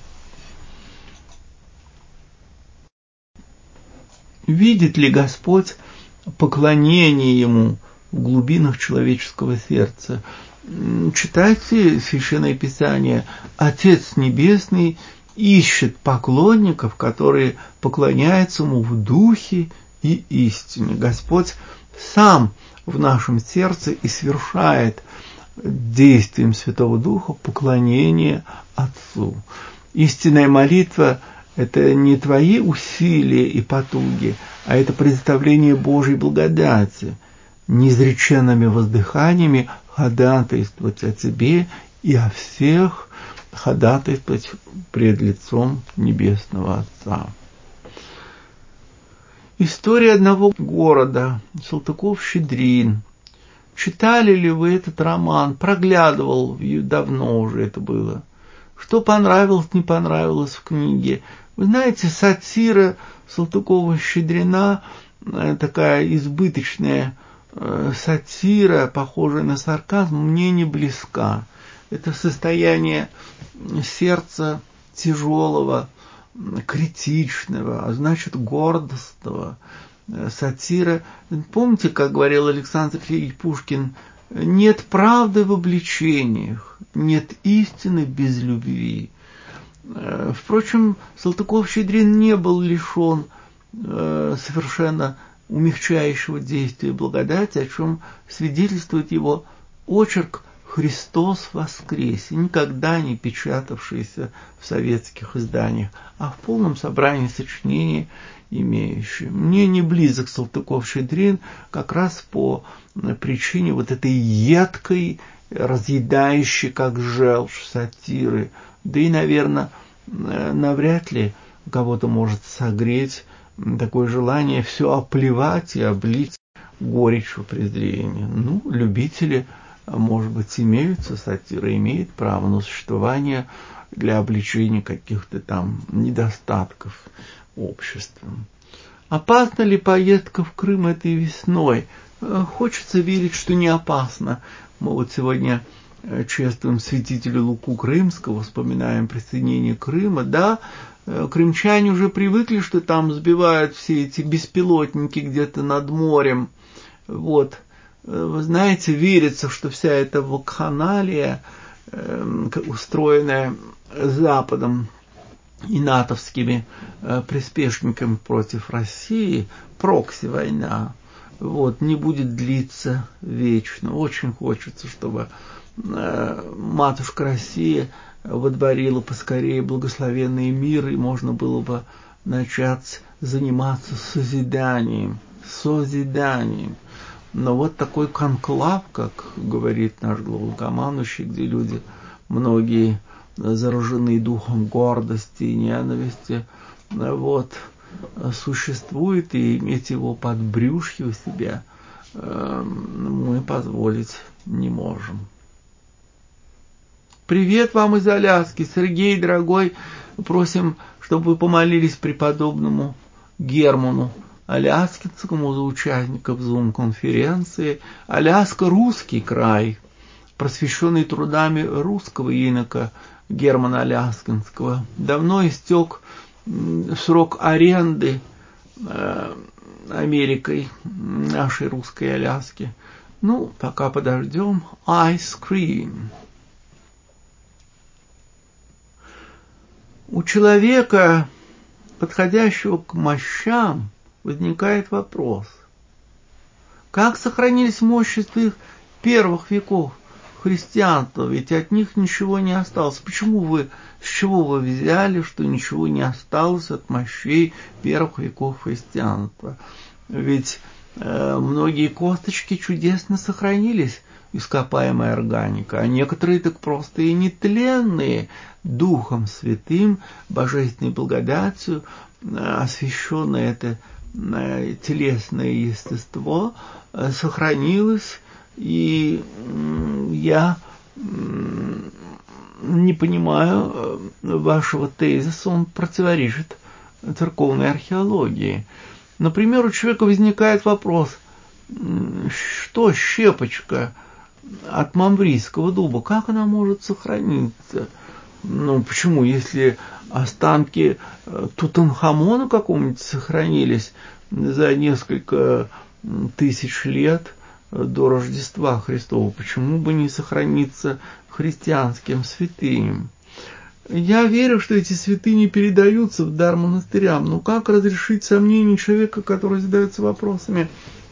Видит ли Господь поклонение Ему в глубинах человеческого сердца? Читайте Священное Писание. Отец Небесный ищет поклонников, которые поклоняются Ему в духе и истине. Господь сам в нашем сердце и совершает действием Святого Духа поклонение Отцу. Истинная молитва – это не твои усилия и потуги, а это представление Божьей благодати, неизреченными воздыханиями ходатайствовать о тебе и о всех, ходатайствовать пред лицом Небесного Отца. История одного города, Салтыков-Щедрин. Читали ли вы этот роман? Проглядывал, давно уже это было. Что понравилось, не понравилось в книге? Вы знаете, сатира Салтыкова-Щедрина, такая избыточная сатира, похожая на сарказм, мне не близка. Это состояние сердца тяжелого, критичного, а значит гордостного. Сатира. Помните, как говорил Александр Сергеевич Пушкин, нет правды в обличениях, нет истины без любви. Впрочем, Салтыков-Щедрин не был лишен совершенно умягчающего действия благодати, о чем свидетельствует его очерк «Христос воскресе», никогда не печатавшийся в советских изданиях, а в полном собрании сочинений имеющий. Мне не близок Салтыков-Щедрин как раз по причине вот этой едкой, разъедающей, как желчь, сатиры. Да и, наверное, навряд ли кого-то может согреть такое желание все оплевать и облить горечью презрения. Ну, любители, может быть, имеются, сатира имеет право на существование для обличения каких-то там недостатков общества. Опасна ли поездка в Крым этой весной? Хочется верить, что не опасно. Мы вот сегодня чествуем святителя Луку Крымского, вспоминаем присоединение Крыма. Да, крымчане уже привыкли, что там сбивают все эти беспилотники где-то над морем. Вот. Вы знаете, верится, что вся эта вакханалия, устроенная Западом и натовскими приспешниками против России, прокси-война, вот, не будет длиться вечно. Очень хочется, чтобы матушка Россия водворила поскорее благословенный мир, и можно было бы начать заниматься созиданием. Но вот такой конклав, как говорит наш главнокомандующий, где люди, многие заражены духом гордости и ненависти, вот, существует, и иметь его под брюшье у себя мы позволить не можем. Привет вам из Аляски, Сергей, дорогой, просим, чтобы вы помолились преподобному Герману Аляскинскому за участников Зум-конференции. Аляска – русский край, просвещенный трудами русского инока Германа Аляскинского. Давно истек срок аренды Америкой нашей русской Аляски. Ну, пока подождем. Ice cream. У человека, подходящего к мощам, возникает вопрос: как сохранились мощи святых первых веков христианства, ведь от них ничего не осталось. С чего вы взяли, что ничего не осталось от мощей первых веков христианства? Ведь многие косточки чудесно сохранились, ископаемая органика, а некоторые так просто и нетленные, Духом Святым, божественной благодатью, освященное это телесное естество сохранилось, и я не понимаю вашего тезиса, он противоречит церковной археологии. Например, у человека возникает вопрос, что щепочка от мамврийского дуба, как она может сохраниться? Ну, почему, если останки Тутанхамона какого-нибудь сохранились за несколько тысяч лет до Рождества Христова, почему бы не сохраниться христианским святыням? Я верю, что эти святыни передаются в дар монастырям, но как разрешить сомнения человека, который задается вопросами?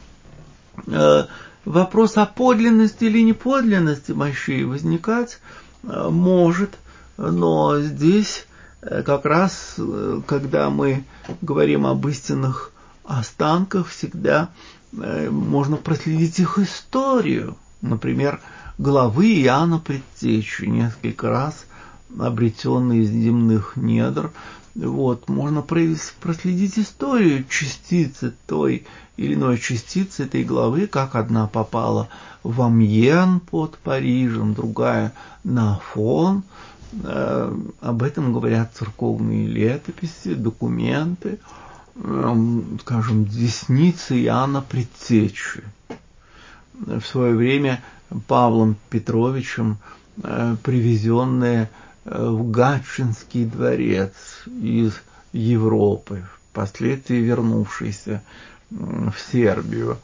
Вопрос о подлинности или неподлинности мощей возникать может, но здесь как раз, когда мы говорим об истинных останках, всегда можно проследить их историю. Например, головы Иоанна Предтечи, несколько раз обретенные из земных недр. Вот, можно проследить историю частицы той или иной частицы этой главы, как одна попала в Амьен под Парижем, другая на Афон. Об этом говорят церковные летописи, документы, скажем, десницы Иоанна Предтечи. В свое время Павлом Петровичем привезенные в Гатчинский дворец из Европы, впоследствии вернувшийся в Сербию.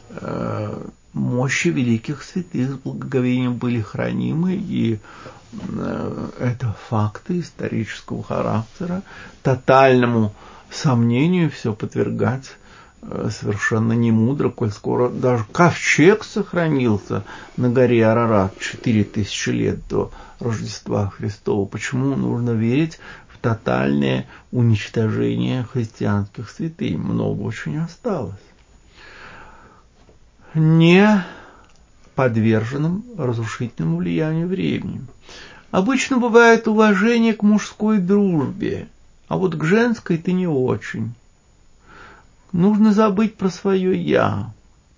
Мощи великих святых с благоговением были хранимы, и это факты исторического характера. Тотальному сомнению все подвергать совершенно не мудро, коль скоро даже ковчег сохранился на горе Арарат 4000 лет до Рождества Христова. Почему нужно верить в тотальное уничтожение христианских святынь? Много очень осталось. Не подверженным разрушительному влиянию времени. Обычно бывает уважение к мужской дружбе, а вот к женской-то не очень. Нужно забыть про свое «я».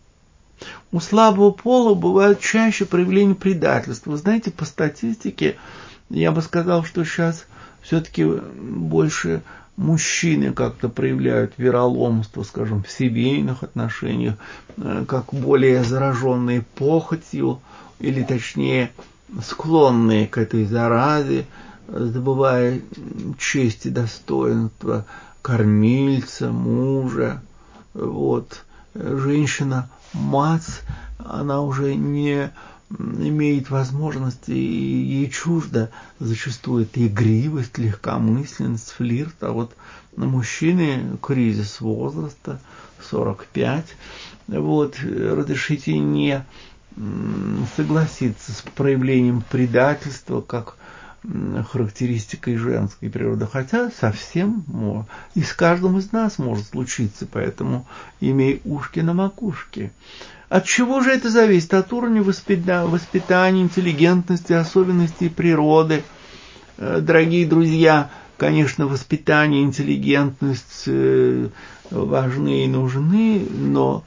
У слабого пола бывают чаще проявления предательства. Вы знаете, по статистике, я бы сказал, что сейчас все-таки больше мужчины как-то проявляют вероломство, скажем, в семейных отношениях, как более зараженные похотью, или точнее склонные к этой заразе, забывая честь и достоинство кормильца, мужа. Вот. Женщина, мать, она уже не имеет возможности, и ей чуждо зачастую эта игривость, легкомысленность, флирт. А вот на мужчины кризис возраста, 45. Вот, разрешите не согласиться с проявлением предательства как характеристикой женской природы, хотя совсем и с каждым из нас может случиться, поэтому имей ушки на макушке. От чего же это зависит? От уровня воспитания, интеллигентности, особенностей природы. Дорогие друзья, конечно, воспитание, интеллигентность важны и нужны, но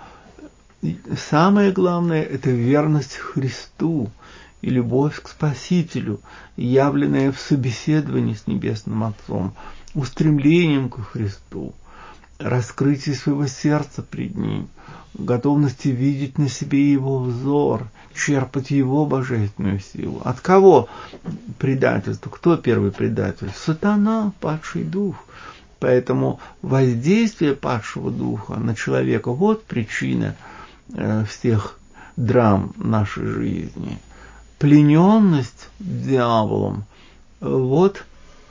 самое главное – это верность Христу и любовь к Спасителю, явленная в собеседовании с Небесным Отцом, устремлением к Христу, раскрытие своего сердца пред Ним, готовности видеть на себе Его взор, черпать Его божественную силу. От кого предательство? Кто первый предатель? Сатана, падший дух. Поэтому воздействие падшего духа на человека – вот причина всех драм нашей жизни. Плененность дьяволом – вот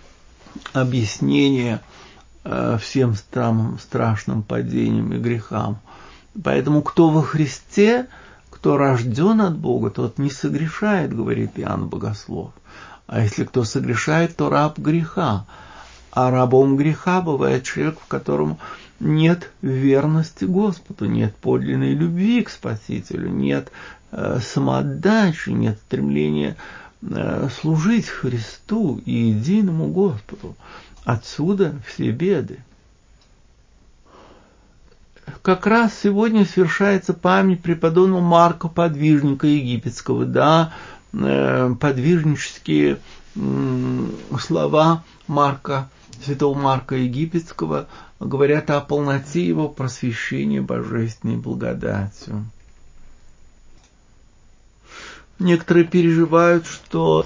объяснение всем страшным падениям и грехам. Поэтому кто во Христе, кто рожден от Бога, тот не согрешает, говорит Иоанн Богослов. А если кто согрешает, то раб греха. А рабом греха бывает человек, в котором нет верности Господу, нет подлинной любви к Спасителю, нет самоотдачи, нет стремления служить Христу и единому Господу. Отсюда все беды. как раз сегодня совершается память преподобного Марка Подвижника Египетского, да, подвижнические слова святого Марка Египетского говорят о полноте его просвещения божественной благодатью. Некоторые переживают, что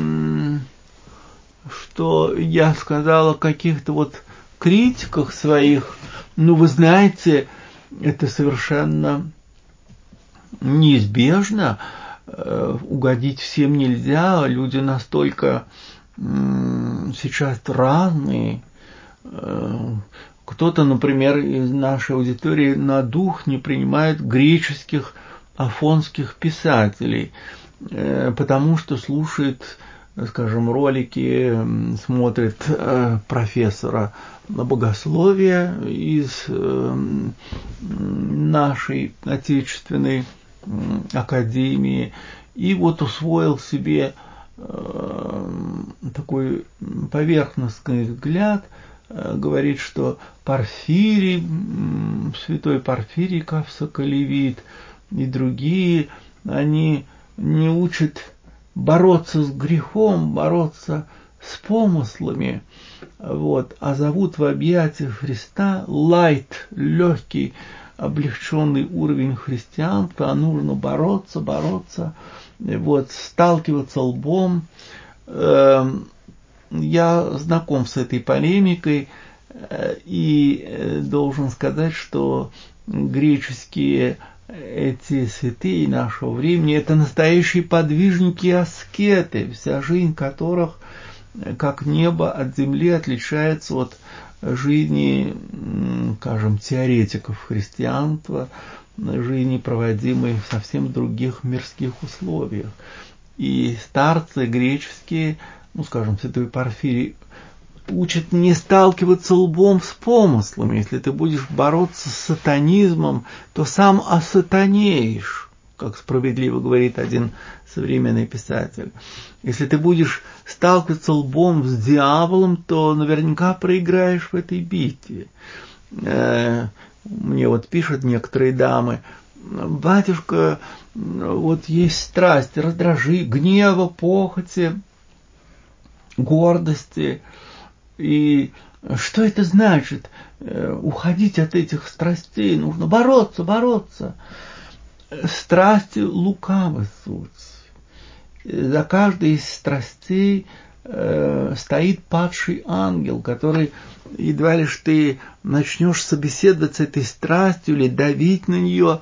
я сказал о каких-то вот критиках своих. Ну, вы знаете, это совершенно неизбежно. Угодить всем нельзя. Люди настолько сейчас разные. Кто-то, например, из нашей аудитории на дух не принимает греческих афонских писателей, потому что слушает, скажем, ролики, смотрит профессора богословия из нашей отечественной академии, и вот усвоил себе такой поверхностный взгляд, говорит, что Порфирий, святой Порфирий Соколевит и другие, они не учат бороться с грехом, бороться с помыслами, вот, а зовут в объятия Христа лайт, легкий, облегченный уровень христианства, а нужно бороться, вот, сталкиваться лбом. Я знаком с этой полемикой и должен сказать, что греческие эти святые нашего времени – это настоящие подвижники и аскеты, вся жизнь которых, как небо от земли, отличается от жизни, скажем, теоретиков христианства, жизни, проводимой в совсем других мирских условиях. И старцы греческие, ну, скажем, святой Порфирий, учат не сталкиваться лбом с помыслами. Если ты будешь бороться с сатанизмом, то сам осатанеешь, как справедливо говорит один современный писатель. Если ты будешь сталкиваться лбом с дьяволом, то наверняка проиграешь в этой битве. Мне вот пишут некоторые дамы: батюшка, вот есть страсти, гнева, похоти, гордости. И что это значит? Уходить от этих страстей нужно, бороться. Страсти лукавы суть. За каждой из страстей стоит падший ангел, который, едва лишь ты начнешь собеседовать с этой страстью или давить на нее,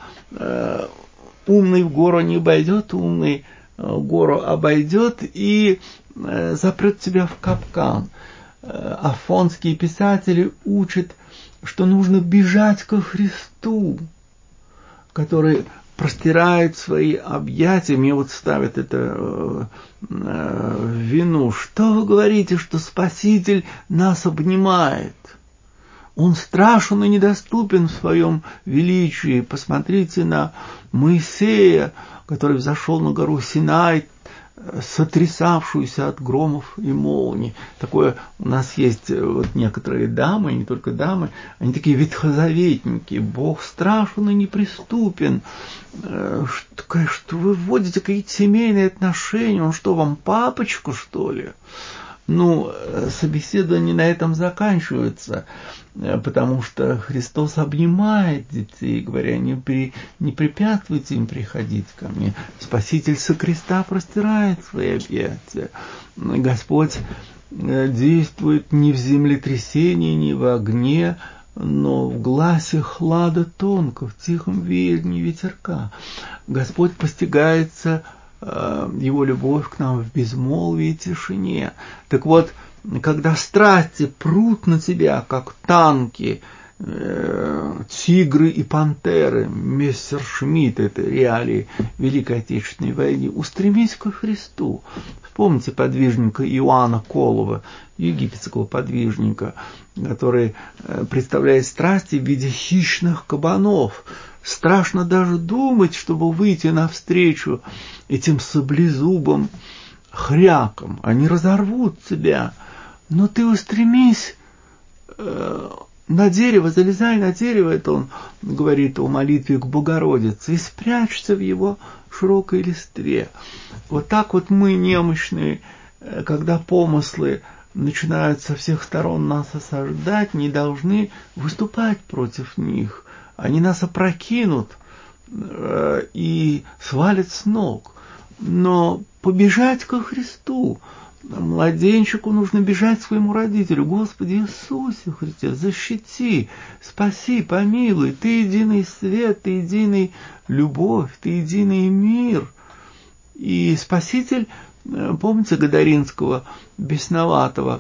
умный в гору не обойдет, умный гору обойдет и запрет тебя в капкан. Афонские писатели учат, что нужно бежать ко Христу, который простирает свои объятия. Мне вот ставят это в вину. Что вы говорите, что Спаситель нас обнимает? Он страшен и недоступен в своем величии. Посмотрите на Моисея, который взошел на гору Синай, сотрясавшуюся от громов и молний. Такое у нас есть вот некоторые дамы, не только дамы, они такие ветхозаветники. Бог страшен и неприступен. Что вы вводите какие-то семейные отношения? Он что, вам папочка, что ли? Ну, собеседование на этом заканчивается, потому что Христос обнимает детей, говоря: не препятствуйте им приходить ко мне. Спаситель со креста простирает свои объятия. Господь действует не в землетрясении, не в огне, но в гласе хлада тонко, в тихом веянии ветерка. Господь постигается Его любовь к нам в безмолвии и тишине. Так вот, когда страсти прут на тебя, как танки, тигры и пантеры, Мессершмитт, это реалии Великой Отечественной войны, устремись ко Христу. Вспомните подвижника Иоанна Колова, египетского подвижника, который представляет страсти в виде хищных кабанов. Страшно даже думать, чтобы выйти навстречу этим саблезубым хрякам. Они разорвут тебя. Но ты устремись на дерево, залезай на дерево, это он говорит о молитве к Богородице, и спрячься в его широкой листве. Вот так вот мы, немощные, когда помыслы начинают со всех сторон нас осаждать, не должны выступать против них. Они нас опрокинут и свалят с ног. Но побежать ко Христу, младенчику нужно бежать к своему родителю. Господи Иисусе Христе, защити, спаси, помилуй. Ты единый свет, ты единый любовь, ты единый мир. И Спаситель, помните Гадаринского, бесноватого,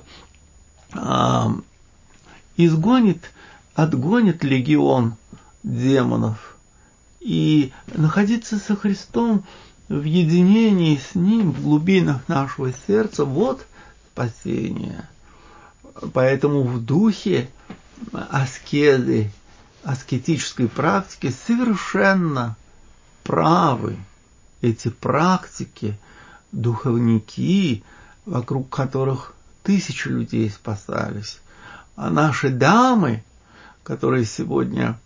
отгонит легион демонов. И находиться со Христом в единении с Ним, в глубинах нашего сердца, вот спасение. Поэтому в духе аскезы, аскетической практики совершенно правы эти практики, духовники, вокруг которых тысячи людей спасались. А наши дамы, которые сегодня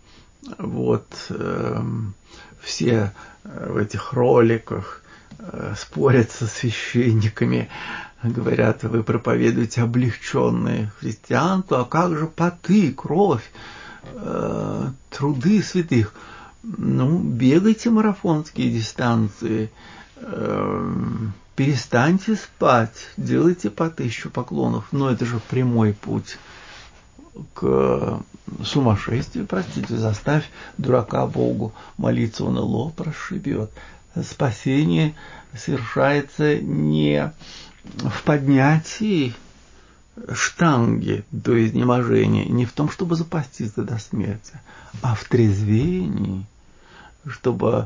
все в этих роликах спорят со священниками, говорят, вы проповедуете облегченные христианство, а как же поты, кровь, труды святых? Бегайте марафонские дистанции, перестаньте спать, делайте по 1000 поклонов. Но это же прямой путь к сумасшествию, простите, заставь дурака Богу молиться, он и лоб расшибет. Спасение совершается не в поднятии штанги до изнеможения, не в том, чтобы запастись до смерти, а в трезвении, чтобы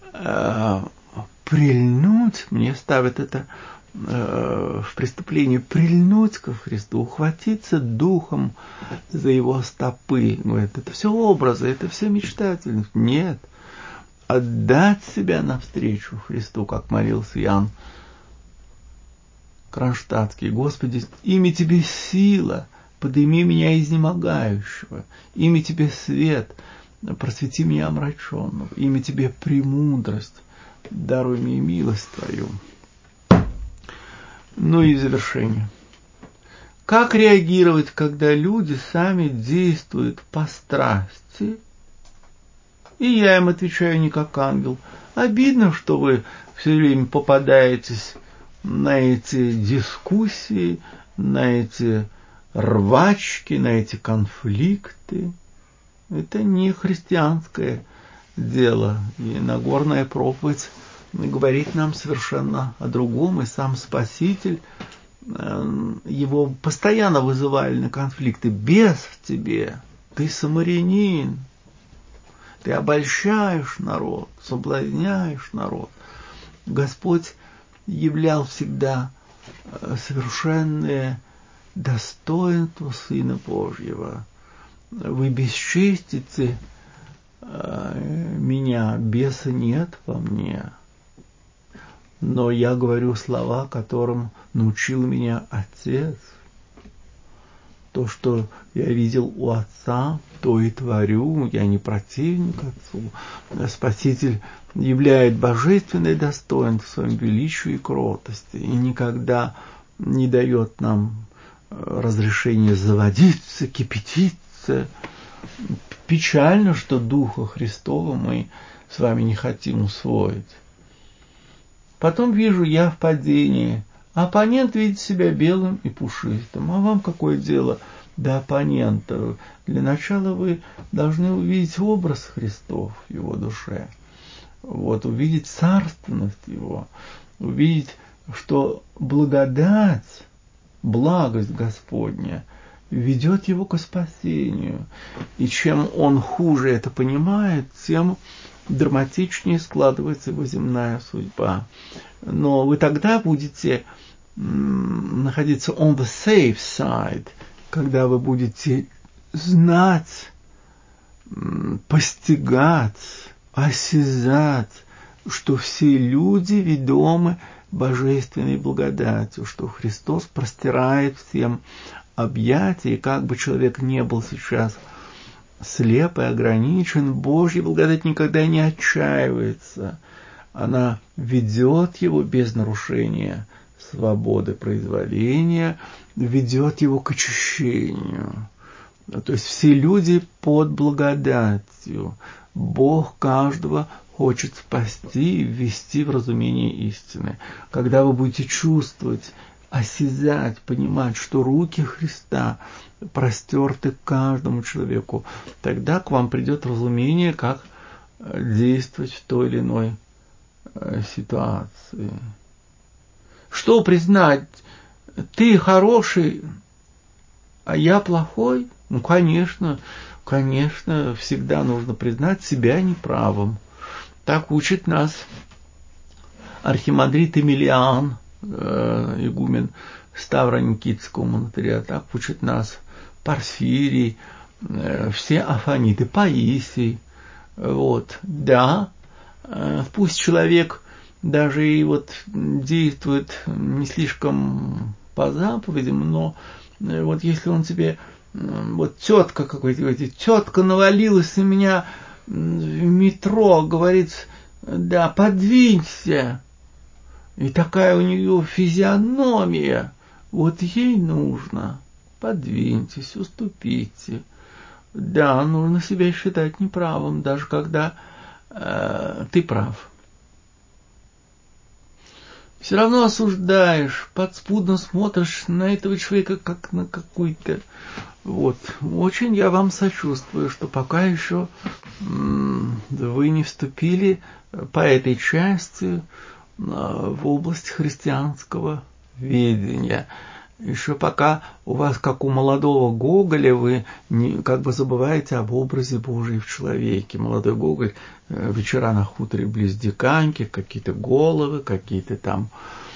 прильнуть, мне ставят это в преступлении, прильнуть ко Христу, ухватиться духом за его стопы. Говорят, это все образы, это все мечтательность. Нет. Отдать себя навстречу Христу, как молился Иоанн Кронштадтский. Господи, имя Тебе сила, подыми меня изнемогающего. Имя Тебе свет, просвети меня омраченного. Имя Тебе премудрость, даруй мне милость Твою. И в завершение. Как реагировать, когда люди сами действуют по страсти? И я им отвечаю не как ангел. Обидно, что вы все время попадаетесь на эти дискуссии, на эти рвачки, на эти конфликты. Это не христианское дело. И Нагорная проповедь говорит нам совершенно о другом, и сам Спаситель, его постоянно вызывали на конфликты. Бес в тебе, ты самарянин, ты обольщаешь народ, соблазняешь народ. Господь являл всегда совершенное достоинство Сына Божьего. Вы бесчестите меня, беса нет во мне. Но я говорю слова, которым научил меня Отец. То, что я видел у Отца, то и творю. Я не противник Отцу. Спаситель являет божественное достоинство в своем величии и кротости. И никогда не дает нам разрешения заводиться, кипятиться. Печально, что Духа Христова мы с вами не хотим усвоить. Потом вижу я в падении. Оппонент видит себя белым и пушистым. А вам какое дело до оппонента? Для начала вы должны увидеть образ Христов в его душе. Увидеть царственность его. Увидеть, что благодать, благость Господня ведет его к спасению. И чем он хуже это понимает, тем драматичнее складывается его земная судьба. Но вы тогда будете находиться on the safe side, когда вы будете знать, постигать, осязать что все люди ведомы божественной благодатью, что Христос простирает всем объятия, и как бы человек не был сейчас слеп и ограничен, Божья благодать никогда не отчаивается. Она ведет его без нарушения свободы произволения, ведет его к очищению. То есть все люди под благодатью. Бог каждого хочет спасти и ввести в разумение истины. Когда вы будете чувствовать, осязать, понимать, что руки Христа простерты к каждому человеку, тогда к вам придет разумение, как действовать в той или иной ситуации. Что признать? Ты хороший, а я плохой? Ну, конечно, всегда нужно признать себя неправым. Так учит нас архимандрит Емельян, игумен Ставро-Никитского монастыря, так учит нас Порфирий, все афониты, Паисий. Вот, да, пусть человек даже и вот действует не слишком по заповедям, но вот если он себе, вот тетка навалилась на меня в метро, говорит, да, подвинься, и такая у нее физиономия, вот ей нужно, подвиньтесь, уступите. Да, нужно себя считать неправым, даже когда ты прав. Все равно осуждаешь, подспудно смотришь на этого человека, как на какой-то... Вот. Очень я вам сочувствую, что пока еще вы не вступили по этой части в область христианского ведения. Еще пока у вас, как у молодого Гоголя, вы как бы забываете об образе Божьем в человеке. Молодой Гоголь, вечера на хуторе близ Диканьки, какие-то головы, какие-то там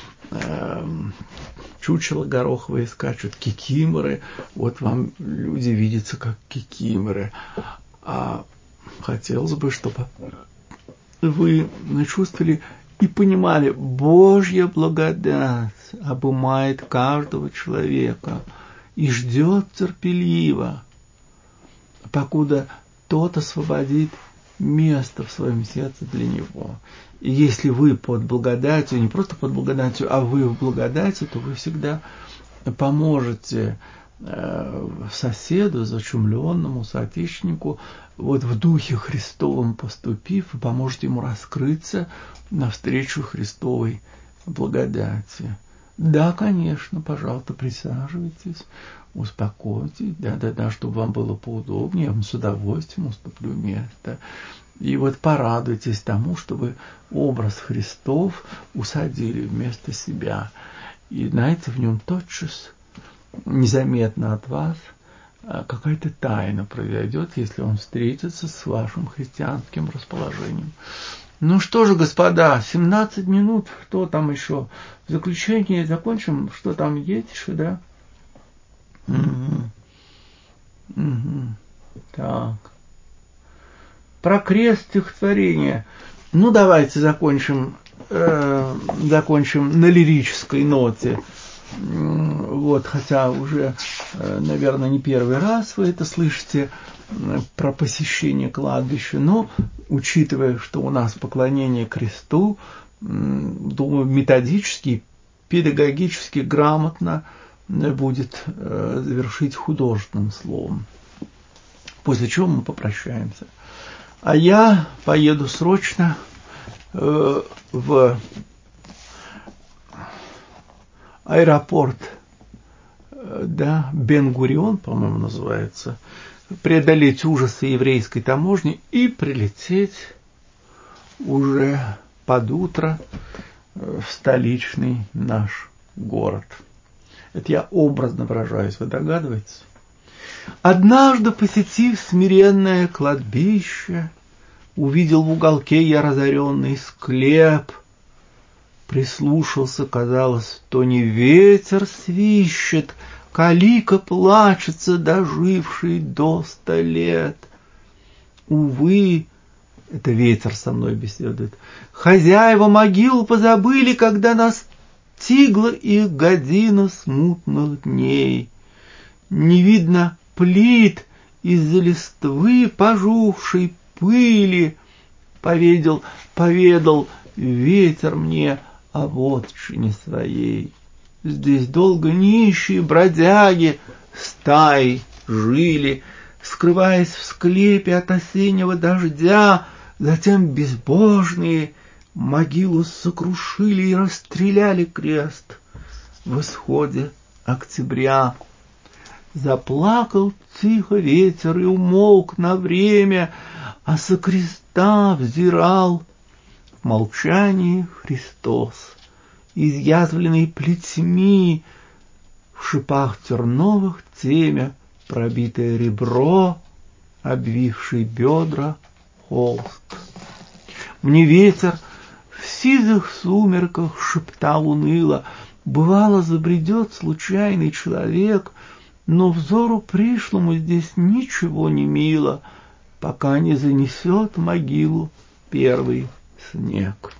чучела гороховые скачут, кикиморы. Вот вам люди видятся как кикиморы. А хотелось бы, чтобы вы чувствовали и понимали, Божья благодать обымает каждого человека и ждет терпеливо, покуда тот освободит место в своем сердце для него. И если вы под благодатью, не просто под благодатью, а вы в благодати, то вы всегда поможете соседу, зачумленному, соотечественнику, вот в Духе Христовом поступив, и поможете ему раскрыться навстречу Христовой благодати. Да, конечно, пожалуйста, присаживайтесь, успокойтесь, да, чтобы вам было поудобнее, я вам с удовольствием уступлю место. И вот порадуйтесь тому, что вы образ Христов усадили вместо себя. И знаете, в нем тотчас, незаметно от вас, какая-то тайна произойдет, если он встретится с вашим христианским расположением. Ну что же, господа, 17 минут, что там еще? В заключение закончим, что там есть еще, да? Так. Про крест стихотворения. Ну, давайте закончим на лирической ноте. Вот, хотя уже, наверное, не первый раз вы это слышите про посещение кладбища, но, учитывая, что у нас поклонение кресту, думаю, методически, педагогически грамотно будет завершить художественным словом. После чего мы попрощаемся. А я поеду срочно в аэропорт, да, Бен-Гурион, по-моему, называется, преодолеть ужасы еврейской таможни и прилететь уже под утро в столичный наш город. Это я образно выражаюсь, вы догадываетесь? Однажды, посетив смиренное кладбище, увидел в уголке я разоренный склеп. Прислушался, казалось, то не ветер свищет, калика плачется, доживший до 100 лет. Увы, Это ветер со мной беседует. Хозяева могил позабыли, когда настигла их година смутных дней. Не видно плит из-за листвы пожухшей пыли. Поведал ветер мне о вотчине своей. Здесь долго нищие бродяги стаи жили, скрываясь в склепе от осеннего дождя. Затем безбожные могилу сокрушили и расстреляли крест в исходе октября. Заплакал тихо ветер и умолк на время, а со креста взирал в молчании Христос, изъязвленный плетьми, в шипах терновых темя, пробитое ребро, обвивший бедра холст. Мне ветер в сизых сумерках шептал уныло: бывало, забредет случайный человек, но взору пришлому здесь ничего не мило, пока не занесет могилу первый снег.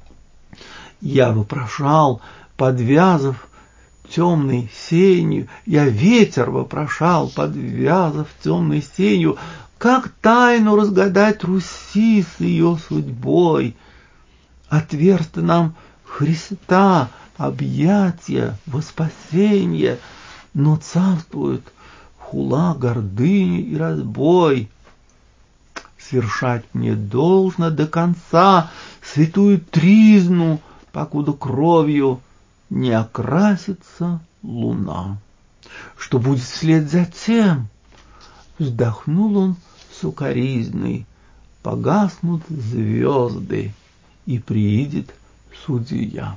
Я вопрошал, подвязав темной сенью, я ветер вопрошал, подвязав темной сенью, как тайну разгадать Руси с ее судьбой. Отверз нам Христа объятия во спасенье, но царствует хула, гордыни и разбой. Свершать мне должно до конца святую тризну, покуда кровью не окрасится луна. Что будет вслед за тем? Вздохнул он сукоризный, погаснут звезды, и приидет судья.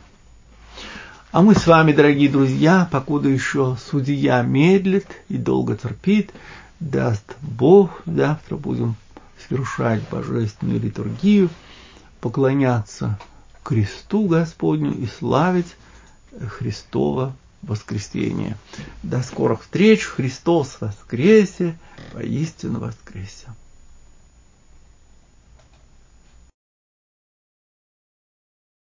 А мы с вами, дорогие друзья, покуда еще судья медлит и долго терпит, даст Бог, завтра будем совершать божественную литургию, поклоняться кресту Господню и славить Христово воскресение. До скорых встреч! Христос воскресе! Воистину воскресе!